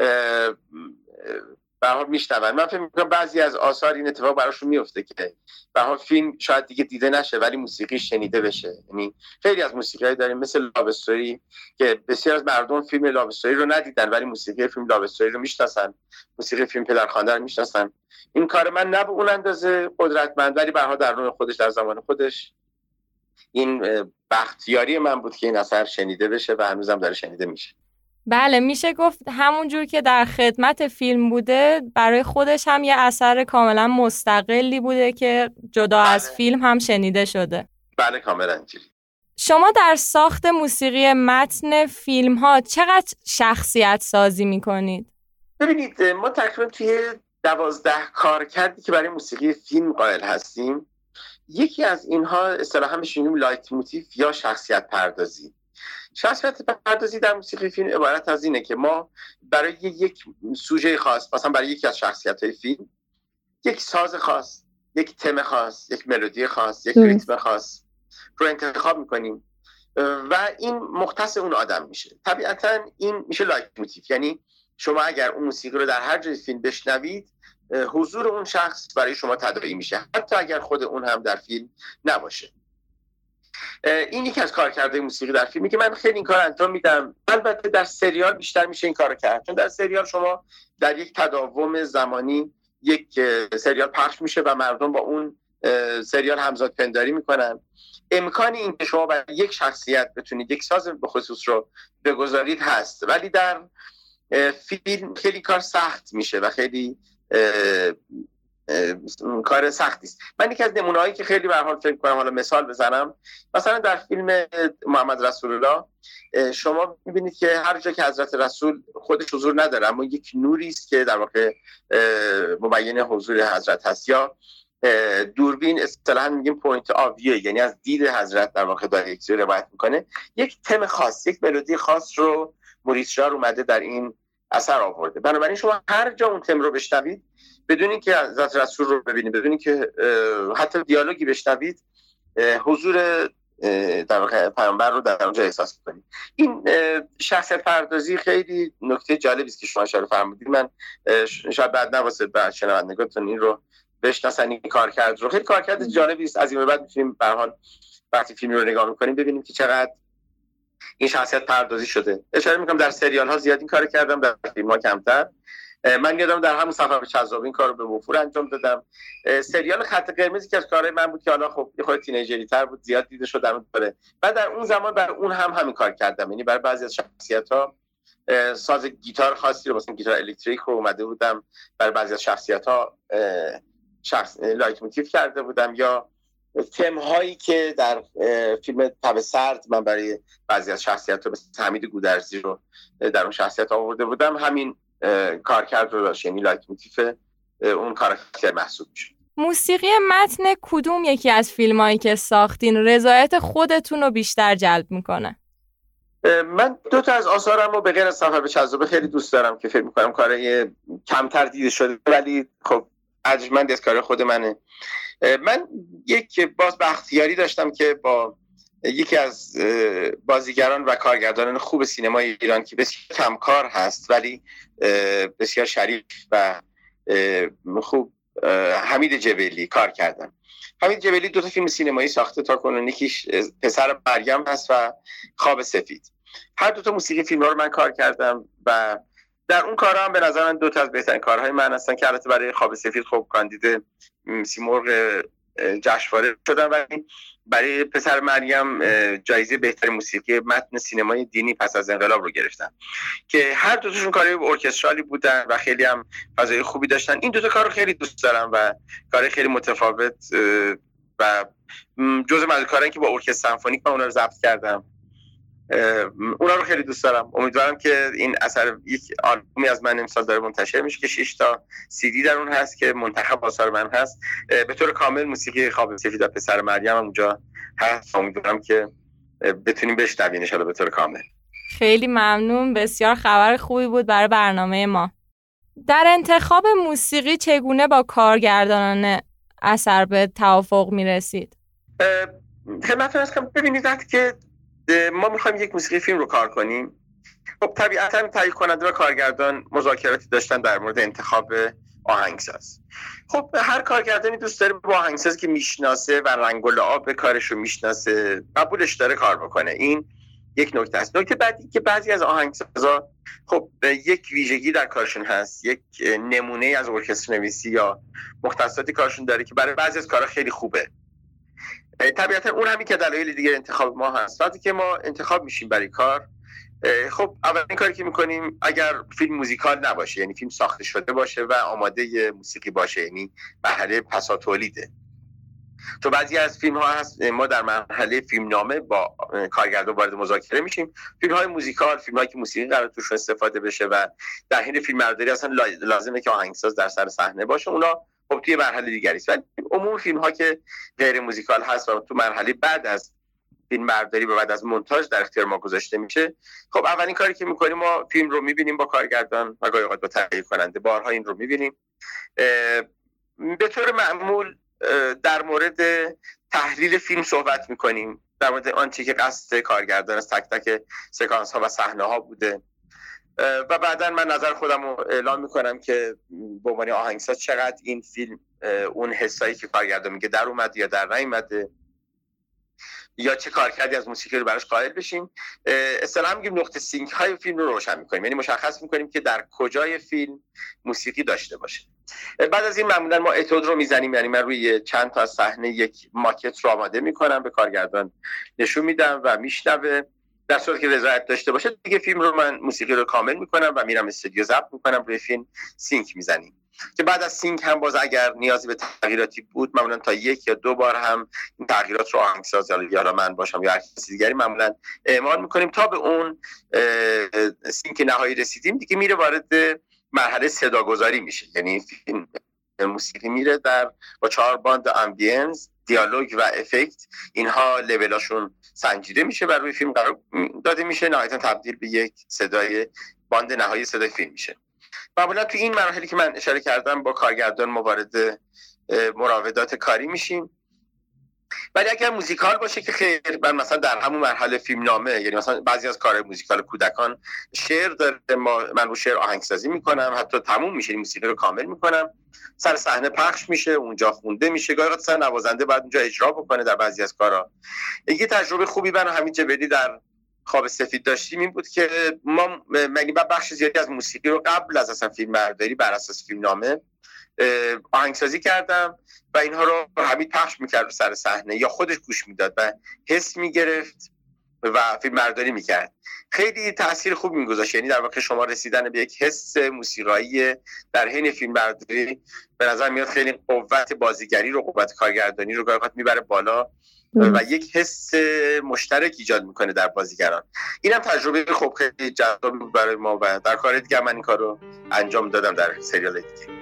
به هر حال میشنون. من فکر می‌کنم بعضی از آثار این اتفاق براشون میفته که به هر حال فیلم شاید دیگه دیده نشه ولی موسیقی شنیده بشه. یعنی خیلی از موسیقی‌ها داریم مثل لاو استوری که بسیار از مردم فیلم لاو استوری رو ندیدن ولی موسیقی فیلم لاو استوری رو میشناسن، موسیقی فیلم پدرخوانده رو میشناسن. این کار من نه به اون اندازه قدرتمند ولی به هر حال در نوع خودش در زمان خودش این بختیاری من بود که این اثر شنیده بشه و هنوزم داره شنیده میشه. بله میشه گفت همون جور که در خدمت فیلم بوده برای خودش هم یه اثر کاملا مستقلی بوده که جدا بله. از فیلم هم شنیده شده. بله کاملا اینجوری. شما در ساخت موسیقی متن فیلم ها چقدر شخصیت سازی میکنید؟ ببینید ما تقریبا توی دوازده کار کردی که برای موسیقی فیلم قائل هستیم. یکی از اینها اصطلاحاً بهش میگیم لایت موتیف یا شخصیت پردازی. شخصیت پردازی در موسیقی فیلم عبارت از اینه که ما برای یک سوژه خاص، مثلا برای یکی از شخصیت‌های فیلم، یک ساز خاص، یک تم خاص، یک ملودی خاص، یک ریتم خاص رو انتخاب می‌کنیم و این مختص اون آدم میشه. طبیعتاً این میشه لایت موتیف، یعنی شما اگر اون موسیقی رو در هر جای فیلم بشنوید حضور اون شخص برای شما تداعی میشه حتی اگر خود اون هم در فیلم نباشه. این یکی از کارکردهای موسیقی در فیلمی که من خیلی این کار انجام میدم. البته در سریال بیشتر میشه این کارو کرد چون در سریال شما در یک تداوم زمانی یک سریال پخش میشه و مردم با اون سریال همزاد پنداری میکنن. امکان این که شما برای یک شخصیت بتونید یک ساز به خصوص رو بگذارید هست ولی در فیلم خیلی کار سخت میشه و خیلی کار سختی است. من یکی از نمونه‌هایی که خیلی به هر حال فکر کنم حالا مثال بزنم، مثلا در فیلم محمد رسول الله شما می‌بینید که هر جا که حضرت رسول خودش حضور نداره اما یک نوری است که در واقع مبین حضور حضرت هست یا دوربین اصطلاحاً میگیم پوینت آف ویو، یعنی از دید حضرت در واقع داره یک چیزی روایت میکنه. یک تم خاص، یک ملودی خاص رو موریس شار اومده در این اثر آورده. بنابراین شما هر جا اون تم رو بشنوید بدون اینکه حضرت رسول رو ببینید، بدون اینکه حتی دیالوگی بشنوید، حضور در واقع پیامبر رو در اونجا احساس کنیم. این شخصیت پردازی خیلی نکته جالبی است که شما اشاره فرمودید. من شاید بعد نواسه بعد شنوندگانتون این رو بشناسن، این کار کرد رو خیلی کار کرد جالبی است. از این به بعد میتونیم به هر حال وقتی فیلم رو نگاه میکنیم ببینیم که چقدر این شخصیت پردازی شده. اشاره میکنم در سریال ها زیاد این کار کردم، در فیلم ها کمتر. من یادم در همون سفر به چذاب این کارو به وفور انجام دادم. سریال خط قرمزی که از کارهای من بود که حالا خب یه خورده تینیجری تر بود، زیاد دیده شد در اون دوره. و در اون زمان برای اون هم همین کار کردم، یعنی برای بعضی از شخصیت‌ها ساز گیتار خاصی رو، مثلا گیتار الکتریک رو اومده بودم برای بعضی از شخصیت‌ها شخص لایت موتیف کرده بودم، یا تم هایی که در فیلم تب سرد من برای بعضی از شخصیت‌ها مثل حمید گودرزی رو در اون شخصیت آورده بودم، همین کارکرد رو داشت، یعنی لایت موتیف اون کاراکتر محسوب میشه. موسیقی متن کدوم یکی از فیلمایی که ساختین رضایت خودتون رو بیشتر جلب میکنه؟ من دو تا از آثارم رو به غیر از سفر به چذاب خیلی دوست دارم که فکر میکنم کارهای کمتر دیده شده ولی خب ارجمند از کار خود منه. من یک باز بختیاری داشتم که با یکی از بازیگران و کارگردانان خوب سینمای ایران که بسیار کمکار هست ولی بسیار شریف و خوب، حمید جبلی کار کردم. حمید جبلی دو تا فیلم سینمایی ساخته تا کنون، یکیش پسر مریم هست و خواب سفید. هر دو تا موسیقی فیلم رو من کار کردم و در اون کارها هم به نظر من دو تا از بهترین کارهای من هستن که البته برای خواب سفید خب کاندید سیمرغ جشنواره شدن ولی برای پسر مریم جایزه بهترین موسیقی متن سینمای دینی پس از انقلاب رو گرفتن که هر دو تاشون کارهای ارکسترالی بودن و خیلی هم فضای خوبی داشتن. این دو تا کار رو خیلی دوست دارم و کار خیلی متفاوت و جزء از کارهایی که با ارکستر سمفونیک من اونا رو ضبط کردم، اونا رو خیلی دوست دارم. امیدوارم که این اثر یک آلبومی از من امسال داره منتشر میشه که شش تا سی دی در اون هست که منتخب آثار من هست به طور کامل. موسیقی خواب سفید و پسر مریم هم اونجا هست، امیدوارم که بتونیم بشنویم ان شاءالله به طور کامل. خیلی ممنون، بسیار خبر خوبی بود برای برنامه ما. در انتخاب موسیقی چگونه با کارگردانان اثر به توافق میرسید؟ خدمتتون هستم. ببینید وقتی که ما میخوایم یک موسیقی فیلم رو کار کنیم، خب طبیعتاً تهیه کننده و کارگردان مذاکراتی داشتن در مورد انتخاب آهنگساز. خب هر کارگردانی دوست داره با آهنگسازی که میشناسه و رنگ و لعاب کارش رو میشناسه قبولش داره کار بکنه. این یک نکته است. نکته بعدی که بعضی از آهنگسازا خب یک ویژگی در کارشون هست، یک نمونه از ارکستر نویسی یا مختصاتی کارشون داره که برای بعضی از کارها خیلی خوبه. طبیعتا اون همین که دلایل دیگه انتخاب ما هست. وقتی که ما انتخاب میشیم برای کار، خب اولین کاری که میکنیم اگر فیلم موزیکال نباشه، یعنی فیلم ساخته شده باشه و آماده موسیقی باشه، یعنی مرحله پسا تولیده. تو بعضی از فیلم ها هست ما در مرحله فیلم نامه با کارگردان وارد مذاکره میشیم. فیلم های موزیکال، فیلم هایی که موسیقی قرار توش استفاده بشه و در حین فیلم برداری اصلا لازمه که آهنگساز در سر صحنه باشه، اونا خب توی مرحله دیگری است. ولی عموم فیلم ها که غیر موزیکال هست و تو مرحله بعد از فیلم برداری و بعد از مونتاژ در اختیار ما گذاشته میشه، خب اولین کاری که میکنیم ما فیلم رو میبینیم با کارگردان و گاهی اوقات با تهیه کننده، بارها این رو میبینیم. به طور معمول در مورد تحلیل فیلم صحبت میکنیم، در مورد آنچه که قصد کارگردان از تک تک سکانس ها و صحنه ها بوده و بعدا من نظر خودم رو اعلام میکنم که به عنوان آهنگساز چقدر این فیلم اون حسایی که کارگردان میگه در اومد یا در نیومده یا چه کارکردی از موسیقی رو براش قائل بشیم. اصطلاحاً میگیم نقطه سینک های فیلم رو روشن میکنیم، یعنی مشخص میکنیم که در کجای فیلم موسیقی داشته باشه. بعد از این معمولا ما اتود رو میزنیم، یعنی من روی چند تا صحنه یک ماکت رو آماده میکنم، به کارگردان نشون میدم و میشنوه. در صورتی که رضایت داشته باشه دیگه فیلم رو من موسیقی رو کامل میکنم و میرم استودیو ضبط میکنم، روی فیلم سینک میزنیم که بعد از سینک هم باز اگر نیازی به تغییراتی بود معمولا تا یک یا دو بار هم این تغییرات رو آهنگساز یا من باشم یا هر کسی دیگری معمولا اعمال میکنیم تا به اون سینک نهایی رسیدیم. دیگه میره وارد مرحله صداگذاری میشه، یعنی فیلم موسیقی میره در با چهار باند امبینس، دیالوگ و افکت، اینها لولاشون سنجیده میشه و روی فیلم قرار داده میشه، نهایتا تبدیل به یک صدای باند نهایی صدای فیلم میشه. معمولا تو این مرحله که من اشاره کردم با کارگردان ما وارد مراودات کاری میشیم ولی اگر موزیکال باشه که خیر، من مثلا در همون مرحله فیلم نامه، یعنی مثلا بعضی از کارهای موزیکال کودکان شعر داره، ما من رو شعر آهنگسازی میکنم، حتی تموم میشه موسیقی رو کامل میکنم، سر صحنه پخش میشه، اونجا خونده میشه، گاهی وقتا نوازنده بعد اونجا اجرا بکنه در بعضی از کارها. یه تجربه خوبی من همین جبلی در خواب سفید داشتیم این بود که ما مگه بخش زیادی از موسیقی رو قبل از اصلا فیلم برداری بر اساس فیلم نامه آهنگسازی کردم و اینها رو حمید پخش میکرد رو سر صحنه یا خودش گوش میداد و حس میگرفت و فیلم برداری میکرد. خیلی تأثیر خوب میگذاشت، یعنی در واقع شما رسیدن به یک حس موسیقایی در حین فیلم برداری به نظر میاد خیلی قوت بازیگری رو، قوت کارگردانی رو گاهی میبره بالا و یک حس مشترک ایجاد میکنه در بازیگران. اینم تجربه خوب خیلی جذابی بود برای ما و در کار دیگه من این کار رو انجام دادم در سریال دیگه.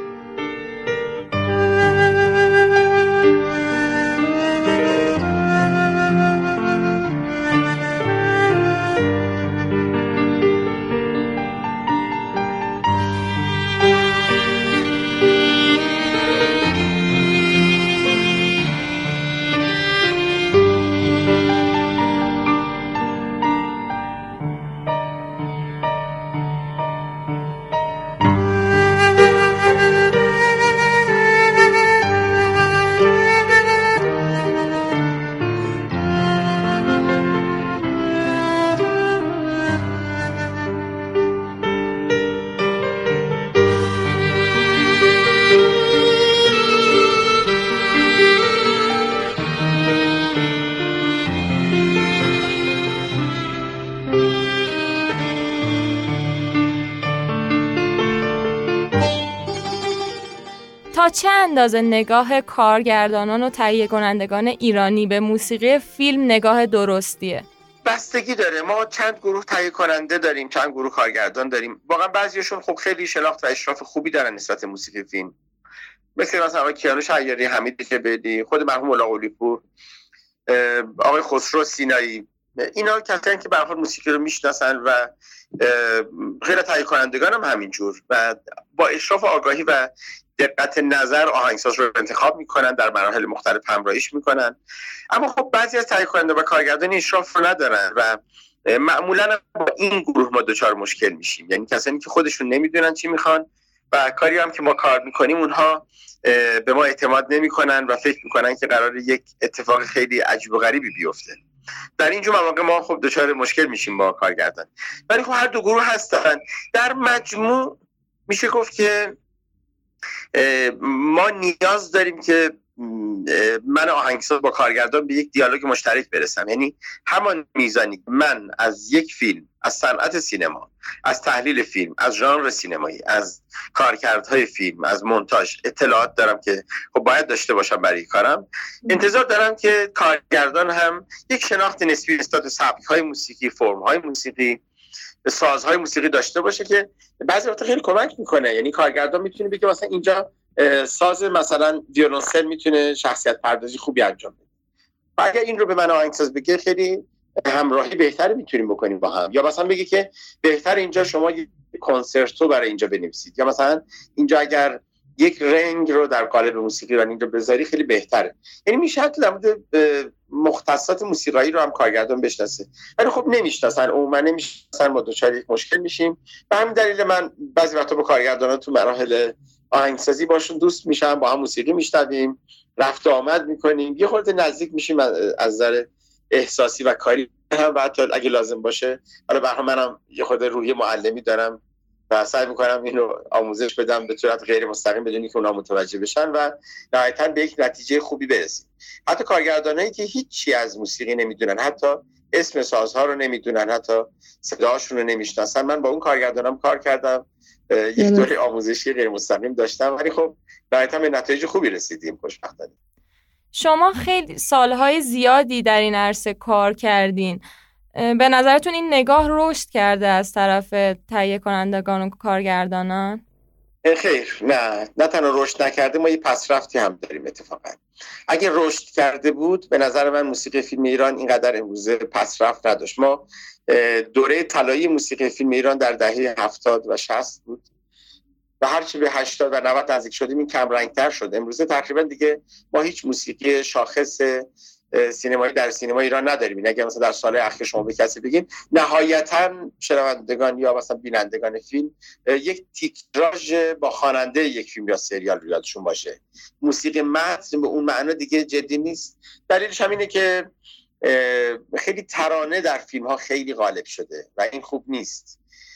تا چه اندازه نگاه کارگردانان و تهیه کنندگان ایرانی به موسیقی فیلم نگاه درستیه؟ بستگی داره. ما چند گروه تهیه کننده داریم، چند گروه کارگردان داریم. واقعا بعضیشون خب خیلی شناخت و اشراف خوبی دارن نسبت موسیقی فیلم، مثل مثلا آقای کیانوش عیاری، حمید جبلی، خود مرحوم مولا قلی پور، آقای خسرو سینایی. اینا کسانی که به هر حال موسیقی رو میشناسن و غیر تهیه کنندگان هم همینجور و با اشراف و آگاهی و دقت نظر آهنگساز رو انتخاب میکنن، در مراحل مختلف همراهیش میکنن. اما خب بعضی از تهیه کننده و کارگردان اشراف رو ندارن و معمولا با این گروه ما دچار مشکل میشیم، یعنی کسانی که خودشون نمیدونن چی میخوان و کاری هم که ما کار میکنیم اونها به ما اعتماد نمیکنن و فکر میکنن که قراره یک اتفاق خیلی عجیب و غریبی بیفته. در اینجور مواقع ما خب دچار مشکل میشیم با کارگردان. ولی خب هر دو گروه هستن. در مجموع میشه گفت که ما نیاز داریم که من آهنگساز با کارگردان به یک دیالوگ مشترک برسم، یعنی همان میزانی من از یک فیلم، از صنعت سینما، از تحلیل فیلم، از ژانر سینمایی، از کارکردهای فیلم، از مونتاژ اطلاعات دارم که خب باید داشته باشم برای کارم، انتظار دارم که کارگردان هم یک شناخت نسبی نسبت به سبک‌های موسیقی، فرم‌های موسیقی، سازهای موسیقی داشته باشه که بعضی وقتا خیلی کمک میکنه. یعنی کارگردان میتونه بگه مثلا اینجا ساز مثلا ویولنسل میتونه شخصیت پردازی خوبی انجام بده و اگر این رو به من آهنگساز بگه خیلی همراهی بهتری میتونیم بکنیم با هم. یا مثلا بگه که بهتر اینجا شما یک کنسرتو برای اینجا بنویسید، یا مثلا اینجا اگر یک رنگ رو در قالب موسیقی رو اینجا بذاری خیلی بهتره. یعنی میشه حتی در مورد مختصات موسیقایی رو هم کارگردان بشناسه، ولی خب نمیشناسن، عموما نمیشناسن، ما دچار یک مشکل میشیم. به همین دلیل من بعضی وقتا با کارگردانا تو مراحل آهنگسازی باشون دوست میشم، با هم موسیقی میشنویم، رفت و آمد میکنیم، یه خورده نزدیک میشیم از نظر احساسی و کاری هم، و حتی اگه لازم باشه حالا برای منم یه خورده روحی معلمی دارم و سعی میکنم اینو آموزش بدم به صورت غیر مستقیم بدونی که اونا متوجه بشن و نهایتاً به یک نتیجه خوبی برسیم. حتی کارگردانایی که هیچی از موسیقی نمیدونن، حتی اسم سازها رو نمیدونن، حتی صداشون رو نمیشناسن، من با اون کارگردانم کار کردم، یک دوره آموزشی غیر مستقیم داشتم، ولی خب نهایتاً به نتایج خوبی رسیدیم خوشبختانه. شما خیلی سالهای زیادی در این عرصه کار کردین. به نظرتون این نگاه رشد کرده از طرف تهیه کنندگان و کارگردانان؟ خیر، نه نه تنها رشد نکرده، ما یه پسرفتی هم داریم اتفاقا. اگه رشد کرده بود به نظر من موسیقی فیلم ایران اینقدر امروزه پسرفت نداشت. ما دوره طلایی موسیقی فیلم ایران در دهه هفتاد و شصت بود و هرچی به هشتاد و نود نزدیک شدیم این کم رنگتر شد. امروزه تقریبا دیگه ما هیچ موسیقی شاخص سینمایی در سینما ایران نداریم. این اگه مثلا در سال اخیر شما به کسی بگین نهایتاً شنوندگان یا مثلا بینندگان فیلم یک تیتراژ با خواننده یک فیلم یا سریال یادشون باشه. موسیقی متن به اون معنا دیگه جدی نیست. دلیلش همینه که خیلی ترانه در فیلم ها خیلی غالب شده و این خوب نیست.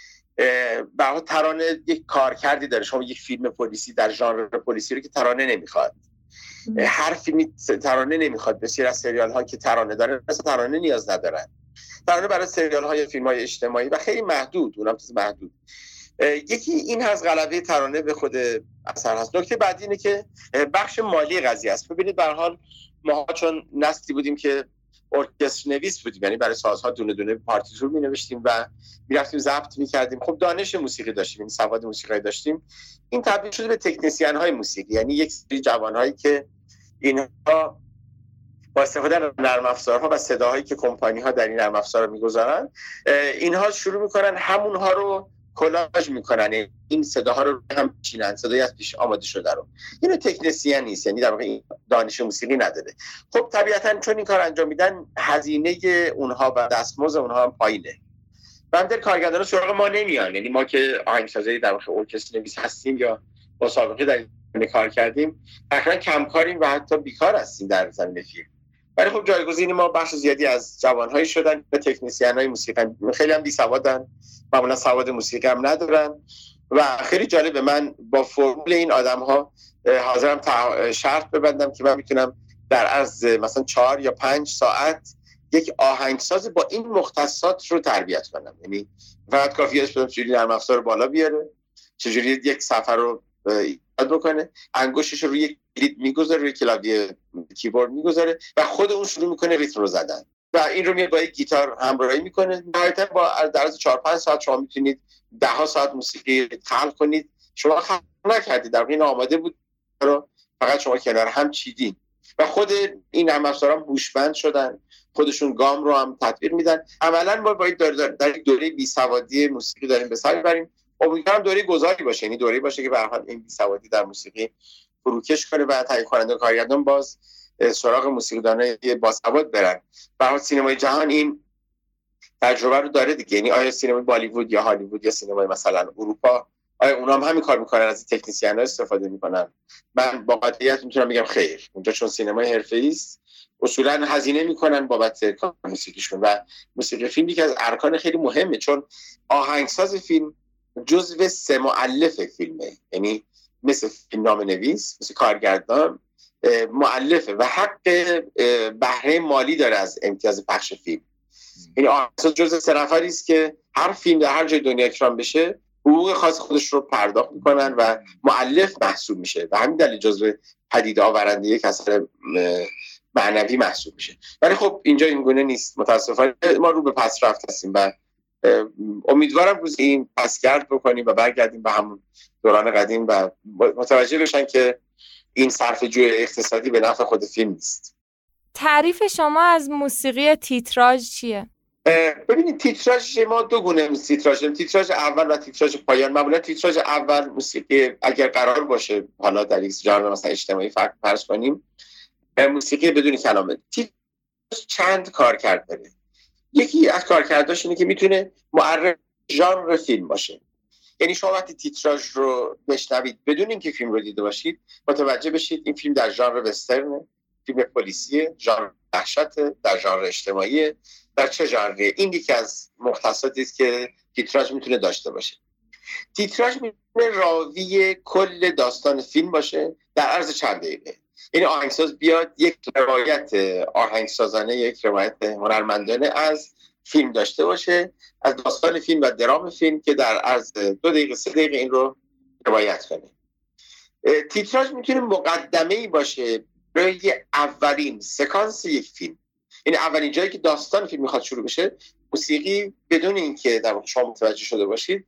برای ترانه یک کارکردی داره. شما یک فیلم پلیسی در ژانر پلیسی رو که ترانه نمیخواد، هر فیلمی ترانه نمیخواد. بسیار از سریال ها که ترانه داره مثلا ترانه نیاز ندارن. ترانه برای سریال های فیلم های اجتماعی و خیلی محدود، اونم چیز محدود. یکی این هست غلبه ترانه به خود اثر هست. نکته بعدی اینه که بخش مالی قضیه است. ببینید به هر حال ما چون نسلی بودیم که ارکستر نویس بودیم، یعنی برای سازها دونه دونه پارتیتور می نوشتیم و می رفتیم ضبط می کردیم. خب دانش موسیقی داشتیم، یعنی سواد موسیقی داشتیم. این تبدیل شده به تکنسین های موسیقی، یعنی یک سری جوان هایی که اینها با استفاده از نرم افزارها و صداهایی که کمپانی ها در این نرم افزارها میگذارن، اینها شروع میکنن همونها رو کلاژ میکنن، این صداها رو هم چینن، صدایی از پیش آماده شده رو. اینو تکنسین نیست، یعنی در واقع این دانش موسیقی نداره. خب طبیعتاً چون این کار انجام میدن هزینه اونها و دستمزد اونها هم پایینه و همینطور کارگردانا سراغ ما نمیان. یعنی ما که آهنگسازی در واقع ارکستر نویس هستیم یا با سابقه در این کار کردیم، تقریبا کمکاریم و حتی بیکار هستیم در زمینه فیلم. ولی خب جایگزین ما بخش زیادی از جوان‌هایی شدن به تکنسین‌های موسیقی، خیلی هم بی‌سوادن، معمولا سواد موسیقی هم ندارن و خیلی جالبه. من با فرمول این آدم‌ها حاضرم شرط ببندم که من میتونم در عرض مثلا چهار یا پنج ساعت یک آهنگساز با این مختصات رو تربیت کنم. یعنی فقط کافیه است بدم چجوری نرم افزار رو بالا بیاره، چجوری یک صفحه رو ایجاد بکنه، انگشتش رو روی یک کلید میگذاره، روی کلاویه کیبورد میگذاره و خود اون شروع میکنه ریتم رو زدن و این رو میاد با یک گیتار همراهی میکنه. نهایتا با در از چهار پنج ساعت شما میتونید ده ها ساعت موسیقی خلق کنید. شما خلق نکردید، در این آماده بود رو فقط شما کنار هم چیدین و خود این نرم افزارها هوشمند شدن، خودشون گام رو هم تطبیق میدن. عملاً ما باید در یک دوره بی‌سوادی موسیقی داریم به سر ببریم. امیدوارم دوره گذاری باشه، یعنی دوره باشه که به هر حال این بی‌سوادی در موسیقی فروکش کنه و تهیه کننده و کارگردان باز سراغ موسیقیدانای باسواد برن. به هر حال سینمای جهان این تجربه رو داره دیگه. یعنی آیا سینمای بالیوود یا هالیوود یا سینمای مثلا اروپا، آیا اونا هم همین کار میکنن، از تکنسین‌ها استفاده میکنن؟ من با قطعیت میتونم بگم خیر. اونجا چون سینمای حرفه‌ای است اصولا هزینه میکنن بابت کار موسیقیشون و موسیقی فیلم یکی از ارکان خیلی مهمه، چون آهنگساز فیلم جزو سه مؤلف فیلمه. یعنی مثل فیلمنامه نویس، مثل کارگردان، مؤلفه و حق بهره مالی داره از امتیاز پخش فیلم. یعنی آهنگساز جزو سه نفری است که هر فیلم در هر جای دنیا اکران بشه حقوق خاص خودش رو پرداخت میکنن و مؤلف محسوب میشه و همین دلیل جزو پدید آورنده یک اثر معنوی محسوب میشه. ولی خب اینجا این گونه نیست. متاسفانه ما رو به پس رفت هستیم و امیدوارم روز این پسگرد بکنیم و برگردیم به همون دوران قدیم و متوجه بشن که این صرفه‌جویی اقتصادی به نفع خود فیلم نیست. تعریف شما از موسیقی تیتراژ چیه؟ ببینید تیتراژ ما دو گونه تیتراژ داریم، تیتراژ اول و تیتراژ پایان. معمولا تیتراژ اول موسیقی اگر قرار باشه حالا در یک ژانر مثلا اجتماعی فرض کنیم موسیقی بدون کلمات، تیتراژ چند کارکرد داره. یکی از کارکرداش اینه که میتونه معرف ژانر فیلم باشه. یعنی شما وقتی تیتراژ رو بشنوید بدون اینکه فیلم رو دیده باشید متوجه بشید این فیلم در ژانر وسترن، فیلم پلیسی، ژانر وحشت، در ژانر اجتماعی، در چه ژانری. این یکی از مختصاتی است که تیتراژ میتونه داشته باشه. تیتراژ میتونه راوی کل داستان فیلم باشه در عرض چند دقیقه. یعنی آهنگساز بیاد یک روایت آهنگسازانه، یک روایت هنرمندانه از فیلم داشته باشه، از داستان فیلم و درام فیلم که در عرض دو دقیقه سه دقیقه این رو روایت کنه. تیتراژ میتونه مقدمه‌ای باشه برای اولین سکانس یک فیلم. یعنی اولین جایی که داستان فیلم میخواد شروع بشه، موسیقی بدون اینکه در واقع شما متوجه شده باشید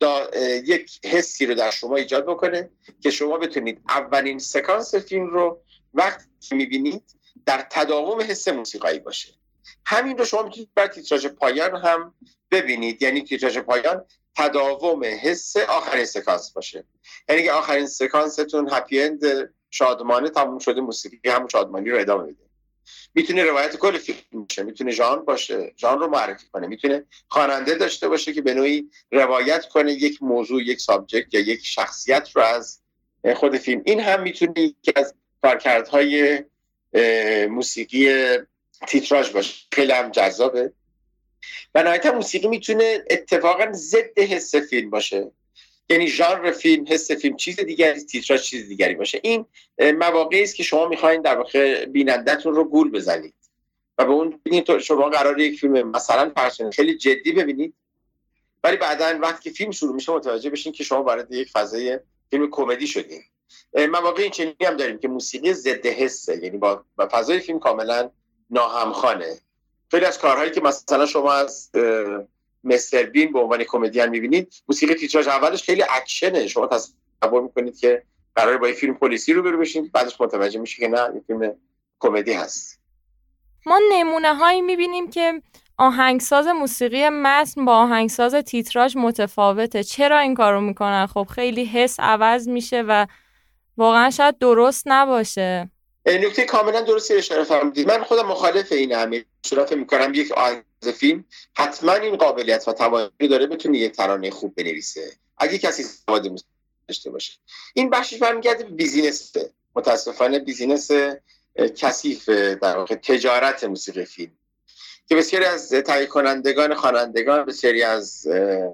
یک حسی رو در شما ایجاد بکنه که شما بتونید اولین سکانس فیلم رو وقتی که میبینید در تداوم حس موسیقایی باشه. همین رو شما میتونید در تیتراژ پایان هم ببینید. یعنی تیتراژ پایان تداوم حس آخرین سکانس باشه. یعنی که آخرین سکانستون هپی اند شادمانه تموم شده، موسیقی هم شادمانی رو ادامه میده. میتونه روایت کل فیلم باشه، میتونه ژانر باشه، ژانر رو معرفی کنه، میتونه خواننده داشته باشه که به نوعی روایت کنه یک موضوع، یک سابجکت یا یک شخصیت رو از خود فیلم. این هم میتونه یکی از کارکردهای موسیقی تیتراژ باشه. خیلی هم جذابه. و نهایتا موسیقی میتونه اتفاقا ضد حس فیلم باشه. یعنی ژانر فیلم، حس فیلم چیز دیگری، تیتراژ چیز دیگری باشه. این مواقعی است که شما میخواین در واقع بینندتون رو گول بزنید و به اون ببینید شما قراره یک فیلم مثلا پرسون خیلی جدی ببینید، ولی بعداً وقتی که فیلم شروع میشه متوجه بشین که شما وارد یک فضای فیلم کمدی شدین. مواقعی چنینی هم داریم که موسیقی ضد حسه، یعنی با فضای فیلم کاملا ناهمخوانه. خیلی از کارهایی که مثلا شما از مستر بین به عنوان کمدین میبینید، موسیقی تیتراژ اولش خیلی اکشنه، شما تصور میکنید که قراره با یه فیلم پلیسی روبرو بشین، بعدش متوجه میشه که نه، این فیلم کمدی هست. ما نمونه هایی میبینیم که آهنگساز موسیقی متن با آهنگساز تیتراژ متفاوته. چرا این کارو میکنن؟ خب خیلی حس عوض میشه و واقعا شاید درست نباشه. نکته کاملا درستی اشاره فرمودید. من خودم مخالف این همه صورت میکنم یک آهنگساز فیلم حتما این قابلیت و توانایی داره بتونه یک ترانه خوب بنویسه اگه کسی سواد موسیقی داشته باشه. این بخشش برمیگرده به بیزینس، متاسفانه بیزینس کثیف در واقع تجارت موسیقی فیلم که بسیاری از تهیه کنندگان، خوانندگان، بسیاری از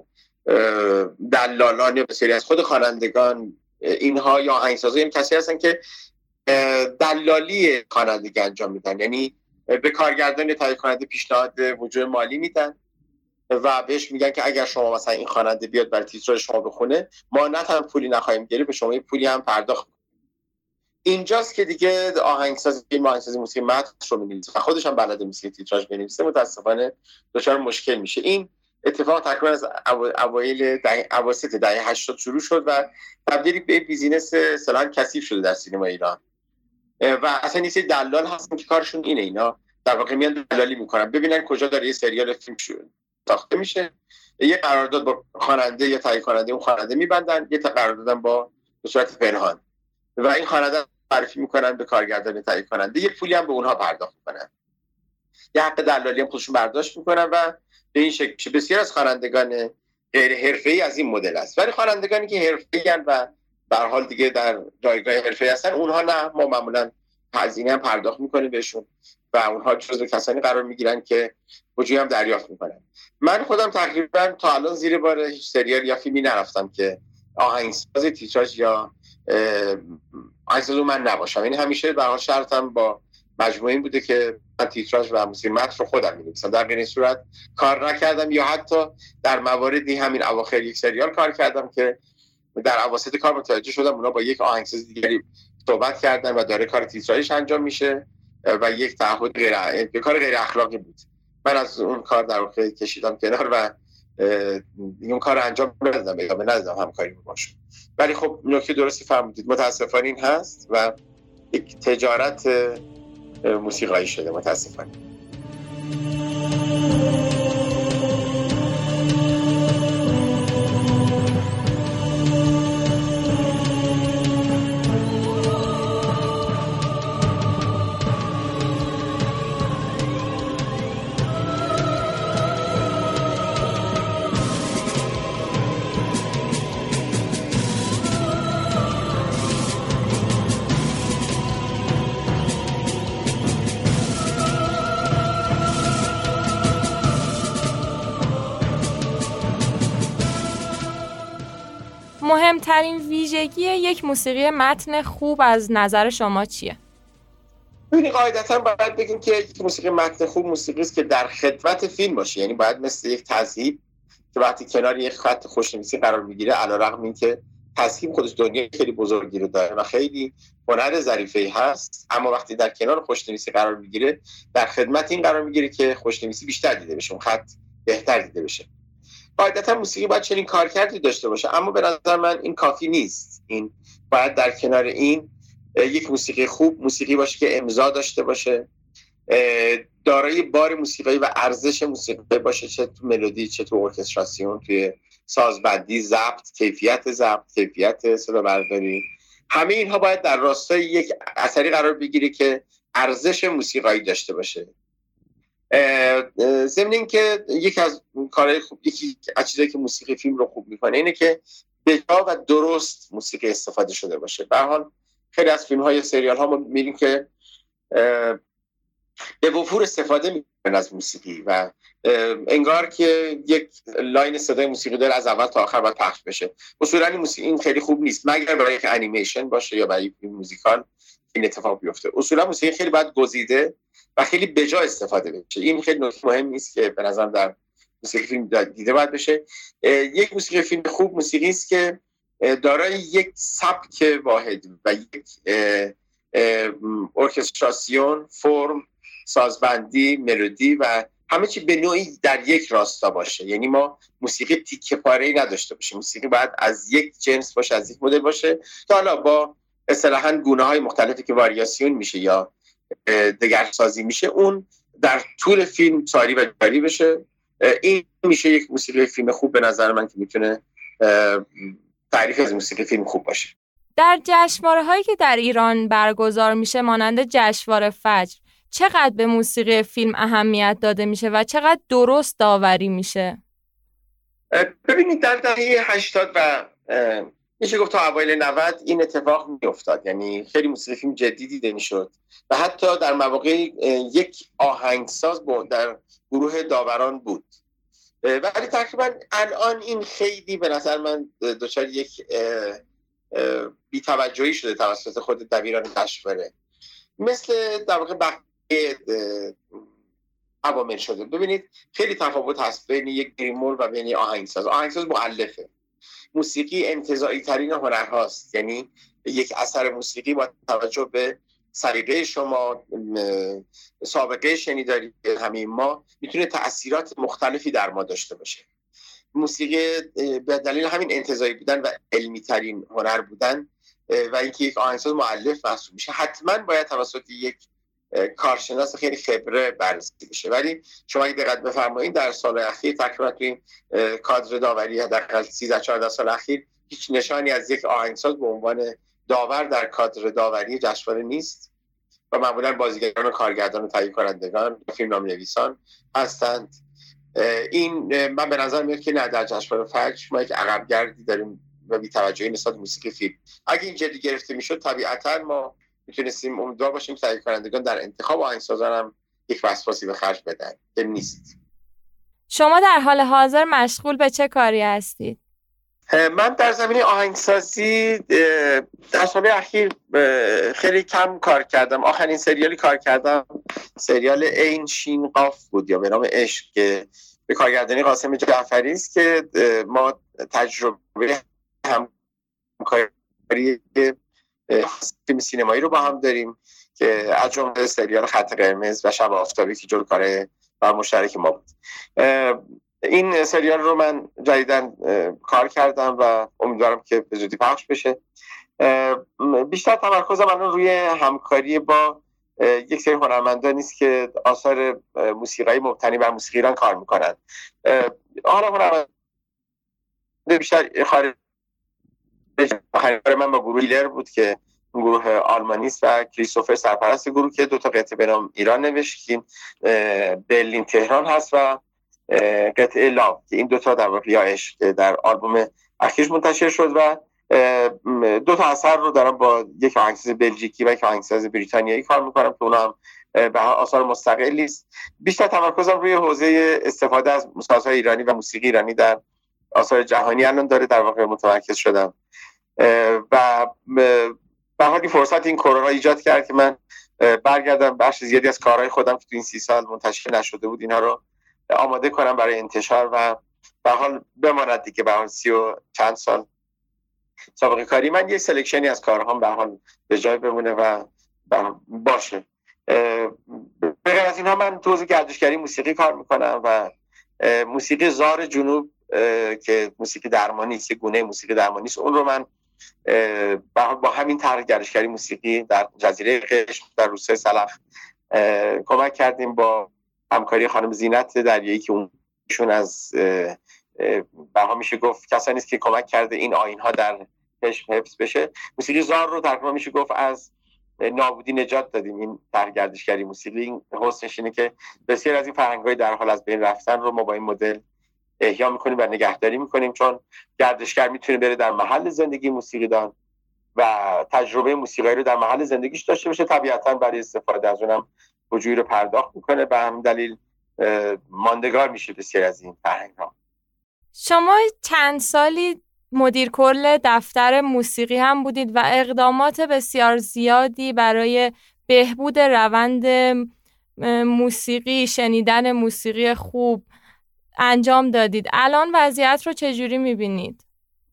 دلالان یا بسیاری از خود خوانندگان، اینها یا آهنگسازا این کسی هستن که دلالی خوانندگی انجام میدن. یعنی به کارگردان تهیه کننده پیشنهاد وجوه مالی میدن و بهش میگن که اگر شما مثلا این خواننده بیاد برای تیتراژ شما بخونه، ما نه تنها پولی نخواهیم گرفت، به شما پولی هم پرداخت. اینجاست که دیگه آهنگساز فیلم، آهنگساز موسیقی متن رو می‌نویسه و خودش هم بلد موسیقی تیتراژ بنویسه، متاسفانه دچار مشکل میشه. این اتفاق تقریبا از اوایل دهه اواسط دهه هشتاد شروع شد و تبدیل به بیزینس اصطلاحاً کثیف شده در سینما ایران. و اصلا این سری دلال هستن که کارشون اینه، اینا در واقع میان دلالی میکنن، ببینن کجا داره یه سریال فیلم ساخته میشه، یه قرارداد با خواننده یا تهیه کننده اون خواننده میبندن، یه قرارداد با به صورت پنهان و این خواننده معرفی میکنن به کارگردان تهیه کننده، یه پولی هم به اونها پرداخت میکنن، یه حق دلالی هم خودشون برداشت میکنن و به این شکل بسیار از خوانندگان غیر حرفه‌ای از این مدل است. ولی خوانندگانی که حرفه‌ای و به هر حال دیگه در جایگاه حرفه‌ای هستن، اونها نه، ما معمولا هزینه هم پرداخت میکنیم بهشون و اونها جزو کسانی قرار میگیرن که وجوهی هم دریافت میکنن. من خودم تقریبا تا الان زیر بار هیچ سریال یا فیلمی نرفتم که آهنگساز تیتراژ یا آهنگساز من نباشم. این همیشه به هر حال شرطم با مجموعه این بوده که من تیتراژ و موسیقی متن رو خودم می‌نویسم. در غیر صورت کار نکردم، یا حتی در مواردی همین اواخر یک سریال کار کردم که در اواسط کار متوجه شدم اونا با یک آهنگساز دیگری صحبت کردن و داره کار تیتراژش انجام میشه و یک تعهد غیر کار غیر اخلاقی بود. من از اون کار در واقع کشیدم کنار و اون کار انجام ندادم، ادامه ندادم همکاری باشه. ولی خب نکته درستی فرمودید، متاسفانه این هست و یک تجارت موسیقایی شده متاسفانه. مهمترین ویژگی یک موسیقی متن خوب از نظر شما چیه؟ ببینید قاعدتاً باید بگیم که یک موسیقی متن خوب موسیقی است که در خدمت فیلم باشه. یعنی باید مثل یک تذهیب که وقتی کنار یک خط خوشنویسی قرار میگیره، علیرغم اینکه تذهیب خودش دنیای خیلی بزرگی رو داره و خیلی هنر ظریفی هست، اما وقتی در کنار خوشنویسی قرار میگیره در خدمت این قرار میگیره که خوشنویسی بیشتر دیده بشه، اون خط بهتر دیده بشه. قاعدتا موسیقی باید چنین کارکردی داشته باشه، اما به نظر من این کافی نیست. این باید در کنار این یک موسیقی خوب موسیقی باشه که امضا داشته باشه، دارای بار موسیقی و ارزش موسیقی باشه، چه تو ملودی، چه تو ارکستراسیون، توی سازبندی، ضبط، کیفیت ضبط، کیفیت صدا برداری. همه اینها باید در راستای یک اثری قرار بگیره که ارزش موسیقایی داشته باشه. ضمن اینکه یکی از کارهای خوب، یکی از چیزایی که موسیقی فیلم رو خوب میکنه اینه که بجا و درست موسیقی استفاده شده باشه. به هر حال خیلی از فیلم های سریال ها ما می‌بینیم که به وفور استفاده میکنن از موسیقی و انگار که یک لاین صدای موسیقی داره از اول تا آخر باید پخش بشه. اصولا این موسیقی این خیلی خوب نیست، مگر برای یک انیمیشن باشه یا برای فیلم موزیکال این اتفاق بیفته. اصولا موسیقی خیلی باید گزیده و خیلی بجا استفاده بشه. این خیلی نکته مهم نیست که به نظرم در موسیقی فیلم دیده باید بشه. یک موسیقی فیلم خوب موسیقی است که دارای یک سبک واحد و یک ارکستراسیون، فرم، سازبندی، ملودی و همه چی به نوعی در یک راستا باشه. یعنی ما موسیقی تیکه پاره‌ای نداشته باشیم. موسیقی باید از یک جنس باشه، از یک مدل باشه تا حالا با اصطلاحاً گونه‌های مختلفی که واریاسیون میشه یا دگرسازی میشه اون در طول فیلم ساری و جاری بشه. این میشه یک موسیقی فیلم خوب به نظر من که میتونه تعریف از موسیقی فیلم خوب باشه. در جشنواره‌هایی که در ایران برگزار میشه مانند جشنواره فجر، چقدر به موسیقی فیلم اهمیت داده میشه و چقدر درست داوری میشه؟ ببینید در دهه هشتاد و میشه گفت تا اوایل نود این اتفاق میافتاد. یعنی خیلی موسیقی فیلم جدی دیده میشد و حتی در مواقع یک آهنگساز در گروه داوران بود. ولی تقریبا الان این خیلی به نظر من دچار یک بی‌توجهی شده توسط خود دبیران جشنواره، مثل در واقع بقیه عوامل شده. ببینید خیلی تفاوت هست بین یک گریمور و بین آهنگساز. آهنگساز مؤلفه، موسیقی انتزاعی ترین هنرهاست. یعنی یک اثر موسیقی با توجه به سلیقه شما، سابقه شنیداری همه ما، میتونه تأثیرات مختلفی در ما داشته باشه. موسیقی به دلیل همین انتزاعی بودن و علمی ترین هنر بودن و اینکه یک آهنگساز مؤلف محسوب میشه حتما باید توسط یک کارشناس خیلی خبره بررسی بشه. ولی شما اگه دقت بفرمایید در سال اخیر تقریبا تو این کادر داوری حداقل سیزده چهارده سال اخیر هیچ نشانی از یک آهنگساز به عنوان داور در کادر داوری جشنواره نیست و معمولا بازیگران و کارگردان و تهیه کنندگان و فیلمنامه‌نویسان هستند. این من به نظر میاد که نه، در جشنواره فجر ما یک عقب‌گردی داریم و بی‌توجهی نسبت به موسیقی فیلم. اگه این جدی گرفته میشد طبیعتاً ما میتونستیم امیدوار باشیم تهیه کنندگان در انتخاب آهنگسازان هم یک وسواسی به خرج بدن که نیست. شما در حال حاضر مشغول به چه کاری هستید؟ من در زمینه آهنگسازی در سال اخیر خیلی کم کار کردم. آخرین سریالی کار کردم سریال عین شین قاف بود یا به نام عشق که به کارگردانی قاسم جعفری است که ما تجربه همکاری فیلم سینمایی رو با هم داریم که از جمله سریال خط قرمز و شب آفتابی که جلو کار و مشترک ما بود. این سریال رو من جدیداً کار کردم و امیدوارم که به زودی پخش بشه. بیشتر تمرکزم الان روی همکاری با یک سری هنرمندانی است که آثار موسیقایی مبتنی بر موسیقی ایران کار میکنن. حالا هنرمند بیشتر خارج من با گروه هیلر بود که گروه آلمانی است و کریستوفر سرپرست گروه که دو تا قطعه به نام ایران نوشت که برلین تهران هست و قطعه لاو که این دو تا در واقع یا عشق که در آلبوم اخیرش منتشر شد و دو تا اثر رو دارم با یک آهنگساز بلژیکی و یک آهنگساز بریتانیایی کار میکنم که اونها هم به آثار مستقلی است. بیشتر تمرکزم روی حوزه استفاده از موسیقی ایرانی و موسیقی ایرانی در آثار جهانی الان داره در واقع متمرکز شدم و به حالی فرصت این کرونا ایجاد کرد که من برگردم بخش زیادی از کارهای خودم که تو این سی سال منتشر نشده بود اینها رو آماده کنم برای انتشار و به حال بماند دیگه. به حال سی و چند سال سابقه کاری من یه سلکشنی از کارهام به حال به جای بمونه و باشه. به غیر از اینها من تو حوزه گردشگری موسیقی کار میکنم و موسیقی زار جنوب که موسیقی درمانی است، گونه موسیقی درمانی است، اون رو من با همین طرح گردشگری موسیقی در جزیره قشم در روستای سلخ کمک کردیم با همکاری خانم زینت دریایی که اونشون از بها میشه گفت کسانی است که کمک کرده این آیین‌ها در حفظ بشه. موسیقی زار رو تقریبا میشه گفت از نابودی نجات دادیم. این گردشگری موسیقی این حسنش اینه که بسیار از این فرهنگ‌های در حال از بین رفتن رو ما با این مدل احیا میکنیم و نگهداری میکنیم، چون گردشگر میتونه بره در محل زندگی موسیقیدان و تجربه موسیقی رو در محل زندگیش داشته باشه، طبیعتاً برای استفاده از اونم وجوهی رو پرداخت میکنه. به همین دلیل ماندگار میشه بسیار از این فرهنگ‌ها. شما چند سالی مدیر کل دفتر موسیقی هم بودید و اقدامات بسیار زیادی برای بهبود روند موسیقی، شنیدن موسیقی خوب انجام دادید. الان وضعیت رو چجوری میبینید؟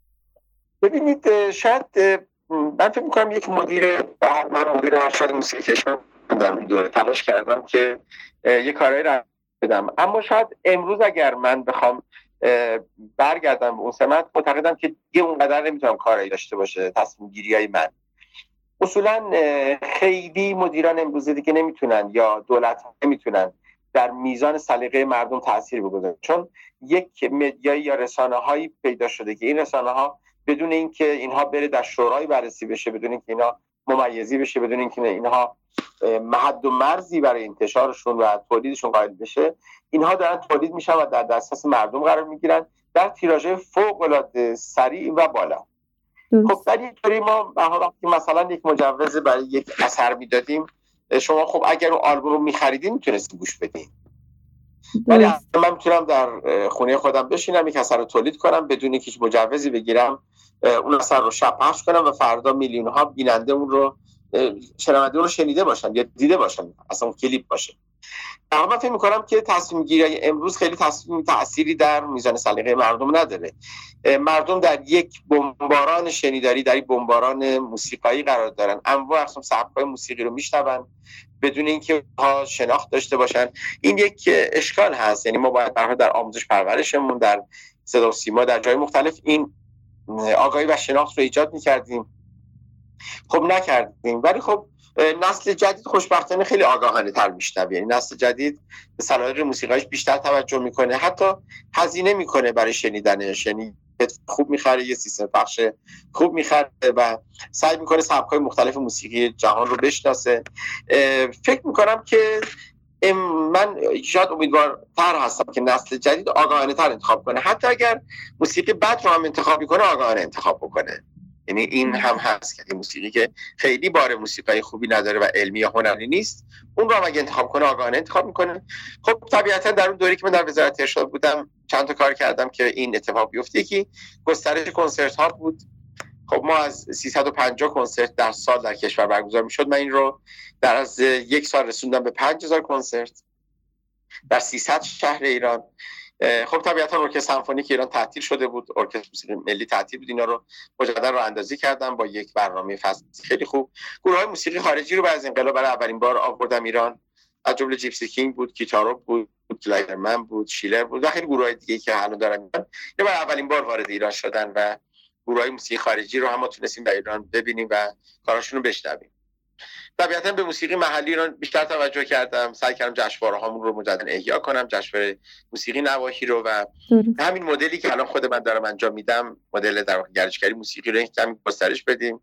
ببینید، شاید من فکر میکنم یک مدیر من مدیر ارشد موسیقی کشور بودم، تلاش کردم که یک کارایی رو بدم، اما شاید امروز اگر من بخوام برگردم به اون سمت معتقدم که دیگه اونقدر نمیتونم کارایی داشته باشه تصمیم گیری های من. اصولا خیلی مدیران امروزه دیگه نمیتونن یا دولت نمیتونن در میزان سلیقه مردم تأثیر بگذارن، چون یک مدیایی یا رسانه هایی پیدا شده که این رسانه ها بدون اینکه اینها بره در شورای بررسی بشه، بدون اینکه اینها ممیزی بشه، بدون اینکه اینها محد و مرزی برای انتشارشون و تولیدشون قائل بشه، اینها دارن تولید میشن و در دسترس مردم قرار میگیرن در تیراژ فوق العاده سریع و بالا. خب در یک طوری ما وقتی مثلا یک مجوز برای یک اثر میدادیم، شما خب اگر اون آلبوم رو میخریدین میتونستید گوش بدین، ولی من میتونم در خونه خودم بشینم یک اثر رو تولید کنم بدون اینکه هیچ مجوزی بگیرم، اون اثر رو شب پخش کنم و فردا میلیون ها بیننده اون رو شنونده رو شنیده باشن یا دیده باشن، اصلا کلیپ باشه. من فکر می‌کنم که تصمیم گیری امروز خیلی تصمیم تأثیری در میزان سلیقه مردم نداره. مردم در یک بمباران شنیداری، در یک بمباران موسیقایی قرار دارن، انواع اقسام سبک‌های موسیقی رو میشنون بدون اینکه ها شناخت داشته باشن. این یک اشکال هست، یعنی ما باید برای در آموزش پرورشمون در صدا و سیما در جای مختلف این آگاهی و شناخت رو ایجاد می‌کردیم. خب نکردیم، ولی خب نسل جدید خوشبختانه خیلی آگاهانه تر میشنوه، یعنی نسل جدید به سلیقه موسیقیش بیشتر توجه میکنه، حتی هزینه میکنه برای شنیدنش، یعنی خوب میخره، یه سیستم پخش خوب میخره و سعی میکنه سبک‌های مختلف موسیقی جهان رو بشناسه. فکر میکنم که من شاید امیدوارتر هستم که نسل جدید آگاهانه تر انتخاب کنه، حتی اگر موسیقی بد رو هم انتخاب میکنه آگاهانه انتخاب بکنه. یعنی این هم هست که موسیقی که خیلی بار موسیقی خوبی نداره و علمی یا هنری نیست، اون رو هم اگه انتخاب کنه آگاهانه انتخاب میکنه. خب طبیعتا در اون دوری که من در وزارت ارشاد بودم چند تا کار کردم که این اتفاق بیفته. یکی گسترش کنسرت ها بود. خب ما از سیصد و پنجاه کنسرت در سال در کشور برگزار میشد، من این رو در از یک سال رسوندم به پنج هزار کنسرت در سیصد شهر ایران. خب طبیعتا ارکستر سمفونیک ایران تعطیل شده بود، ارکستر موسیقی ملی تعطیل بود، اینا رو مجددا راه اندازی کردم با یک برنامه فصلی خیلی خوب. گروه‌های موسیقی خارجی رو بعد از انقلاب برای اولین بار آوردم ایران، از جمله جیپسی کینگ بود، کیتارو بود، کلایرمن بود، شیلر بود و خیلی گروه‌های دیگه که الان دارن یه برای اولین بار وارد ایران شدن و گروه‌های موسیقی خارجی رو هم ما تونستیم در ایران ببینیم و کاراشون رو بشنویم. طبیعتا به موسیقی محلی ایران بیشتر توجه کردم، سعی کردم جشنواره‌هامون رو مجددا احیا کنم، جشنواره موسیقی نواحی رو، و همین مدلی که الان خود من دارم انجام میدم، مدل در واقع گردشگری موسیقی رو کمی گسترش بدیم.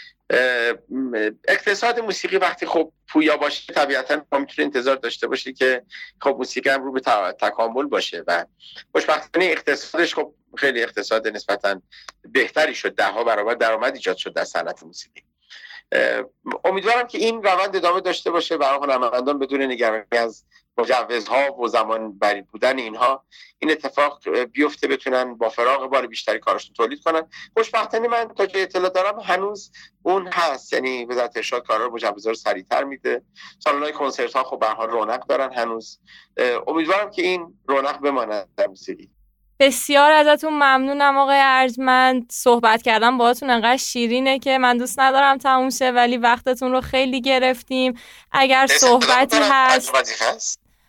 اقتصاد موسیقی وقتی خب پویا باشه طبیعتا ما میتونیم انتظار داشته باشیم که خب موسیقی هم رو به تکامل باشه و خوشبختانه اقتصادش خب خیلی اقتصاد نسبتا بهتری شد، ده ها برابر درآمد ایجاد شد در صنعت موسیقی. امیدوارم که این روند ادامه داشته باشه، برای هنرمندان بدون نگرانی از مجوزها و زمان بری بودن اینها این اتفاق بیفته، بتونن با فراغ بار بیشتری کارشون تولید کنن. خوشبختانه من تا جای اطلاع دارم هنوز اون هست، یعنی وزارت ارشاد کارا رو مجوزا رو سریعتر میده، سالن‌های کنسرت ها خب به هر حال رونق دارن هنوز. امیدوارم که این رونق بماند در موسیقی. بسیار ازتون ممنونم آقای ارجمند. صحبت کردم باهاتون انقدر شیرینه که من دوست ندارم تموم شه، ولی وقتتون رو خیلی گرفتیم. اگر صحبتی هست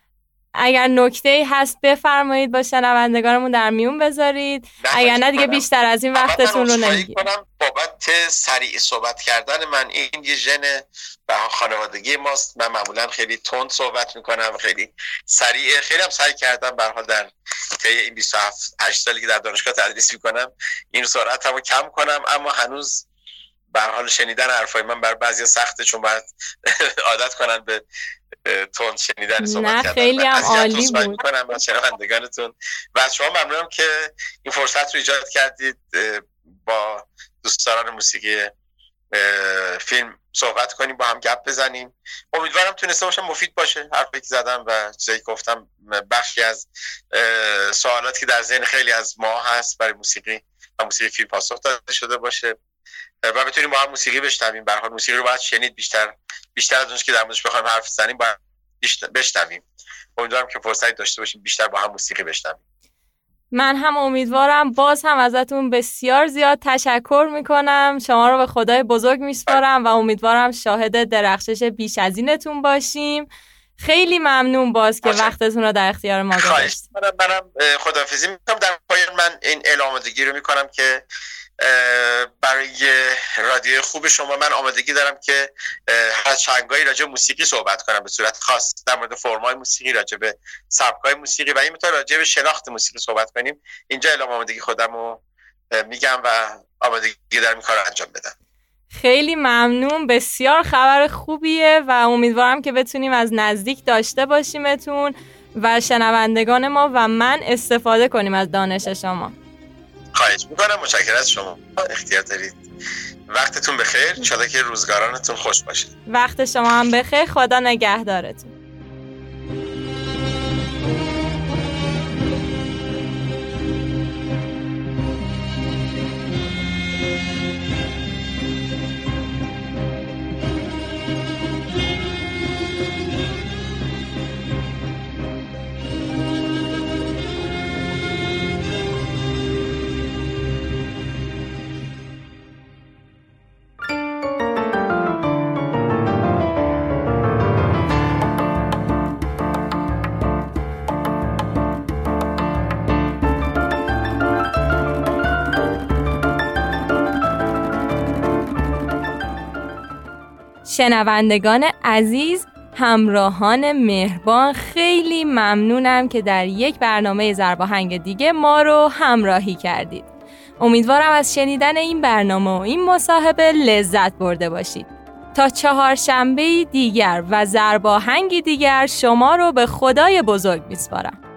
اگر نکته‌ای هست بفرمایید با شنوندگانمون در میون بذارید، اگر نه دیگه بیشتر از این وقتتون رو نمیگیرم. بابت سریع صحبت کردن من، این یه ژن به خانوادگی ماست. من معمولا خیلی تند صحبت میکنم، خیلی سریع، خیلی هم سعی کردم به هر حال در طی این بیست و هشت سالی که در دانشگاه تدریس میکنم این سرعتمو کم کنم، اما هنوز به هر حال شنیدن حرفای من بر بعضیا سخته، چون باید عادت کنن به تون شنیدن صحبت کردن. نه خیلی هم عالی بود. میکنم با شنوندگانتون و از شما ممنونم که این فرصت رو ایجاد کردید با دوستداران موسیقی فیلم صحبت کنیم، با هم گپ بزنیم. امیدوارم تونسته باشم مفید باشه حرفی که زدم و چیزایی که گفتم بخشی از سوالاتی که در ذهن خیلی از ما هست برای موسیقی و موسیقی فیلم پاسخ داده شده باشه و بتونیم با هم موسیقی بشنویم. به هر حال موسیقی رو باید شنید، بیشتر بیشتر از اونش که در موردش بخوایم حرف بزنیم باید بشنویم. امیدوارم که فرصتی داشته باشیم بیشتر با هم موسیقی بشنویم. من هم امیدوارم. باز هم ازتون بسیار زیاد تشکر میکنم. شما رو به خدای بزرگ میسپارم و امیدوارم شاهد درخشش بیش از اینتون باشیم. خیلی ممنون باز که وقتتون رو در اختیار ما گذاشتید. منم منم خداحافظی میکنم. در پایان من این اعلامادگی رو میکنم که برای رادیو خوب شما من آمادگی دارم که هر چندگاهی راجع به موسیقی صحبت کنم به صورت خاص، در مورد فرم‌های موسیقی، راجع به سبک‌های موسیقی و این مطور راجع به شناخت موسیقی صحبت کنیم. اینجا اعلام آمادگی خودم رو میگم و آمادگی دارم این کار رو انجام بدم. خیلی ممنون. بسیار خبر خوبیه و امیدوارم که بتونیم از نزدیک داشته باشیمتون و شنوندگان ما و من استفاده کنیم از دانش شما. خواهش میکنم. متشکرم از شما. اختیار دارید. وقتتون بخیر. انشالله که روزگارانتون خوش باشه. وقت شما هم بخیر. خدا نگهدارتون. شنوندگان عزیز، همراهان مهربان، خیلی ممنونم که در یک برنامه ضرباهنگ دیگه ما رو همراهی کردید. امیدوارم از شنیدن این برنامه و این مصاحبه لذت برده باشید. تا چهارشنبه دیگر و ضرباهنگی دیگر شما رو به خدای بزرگ میسپارم.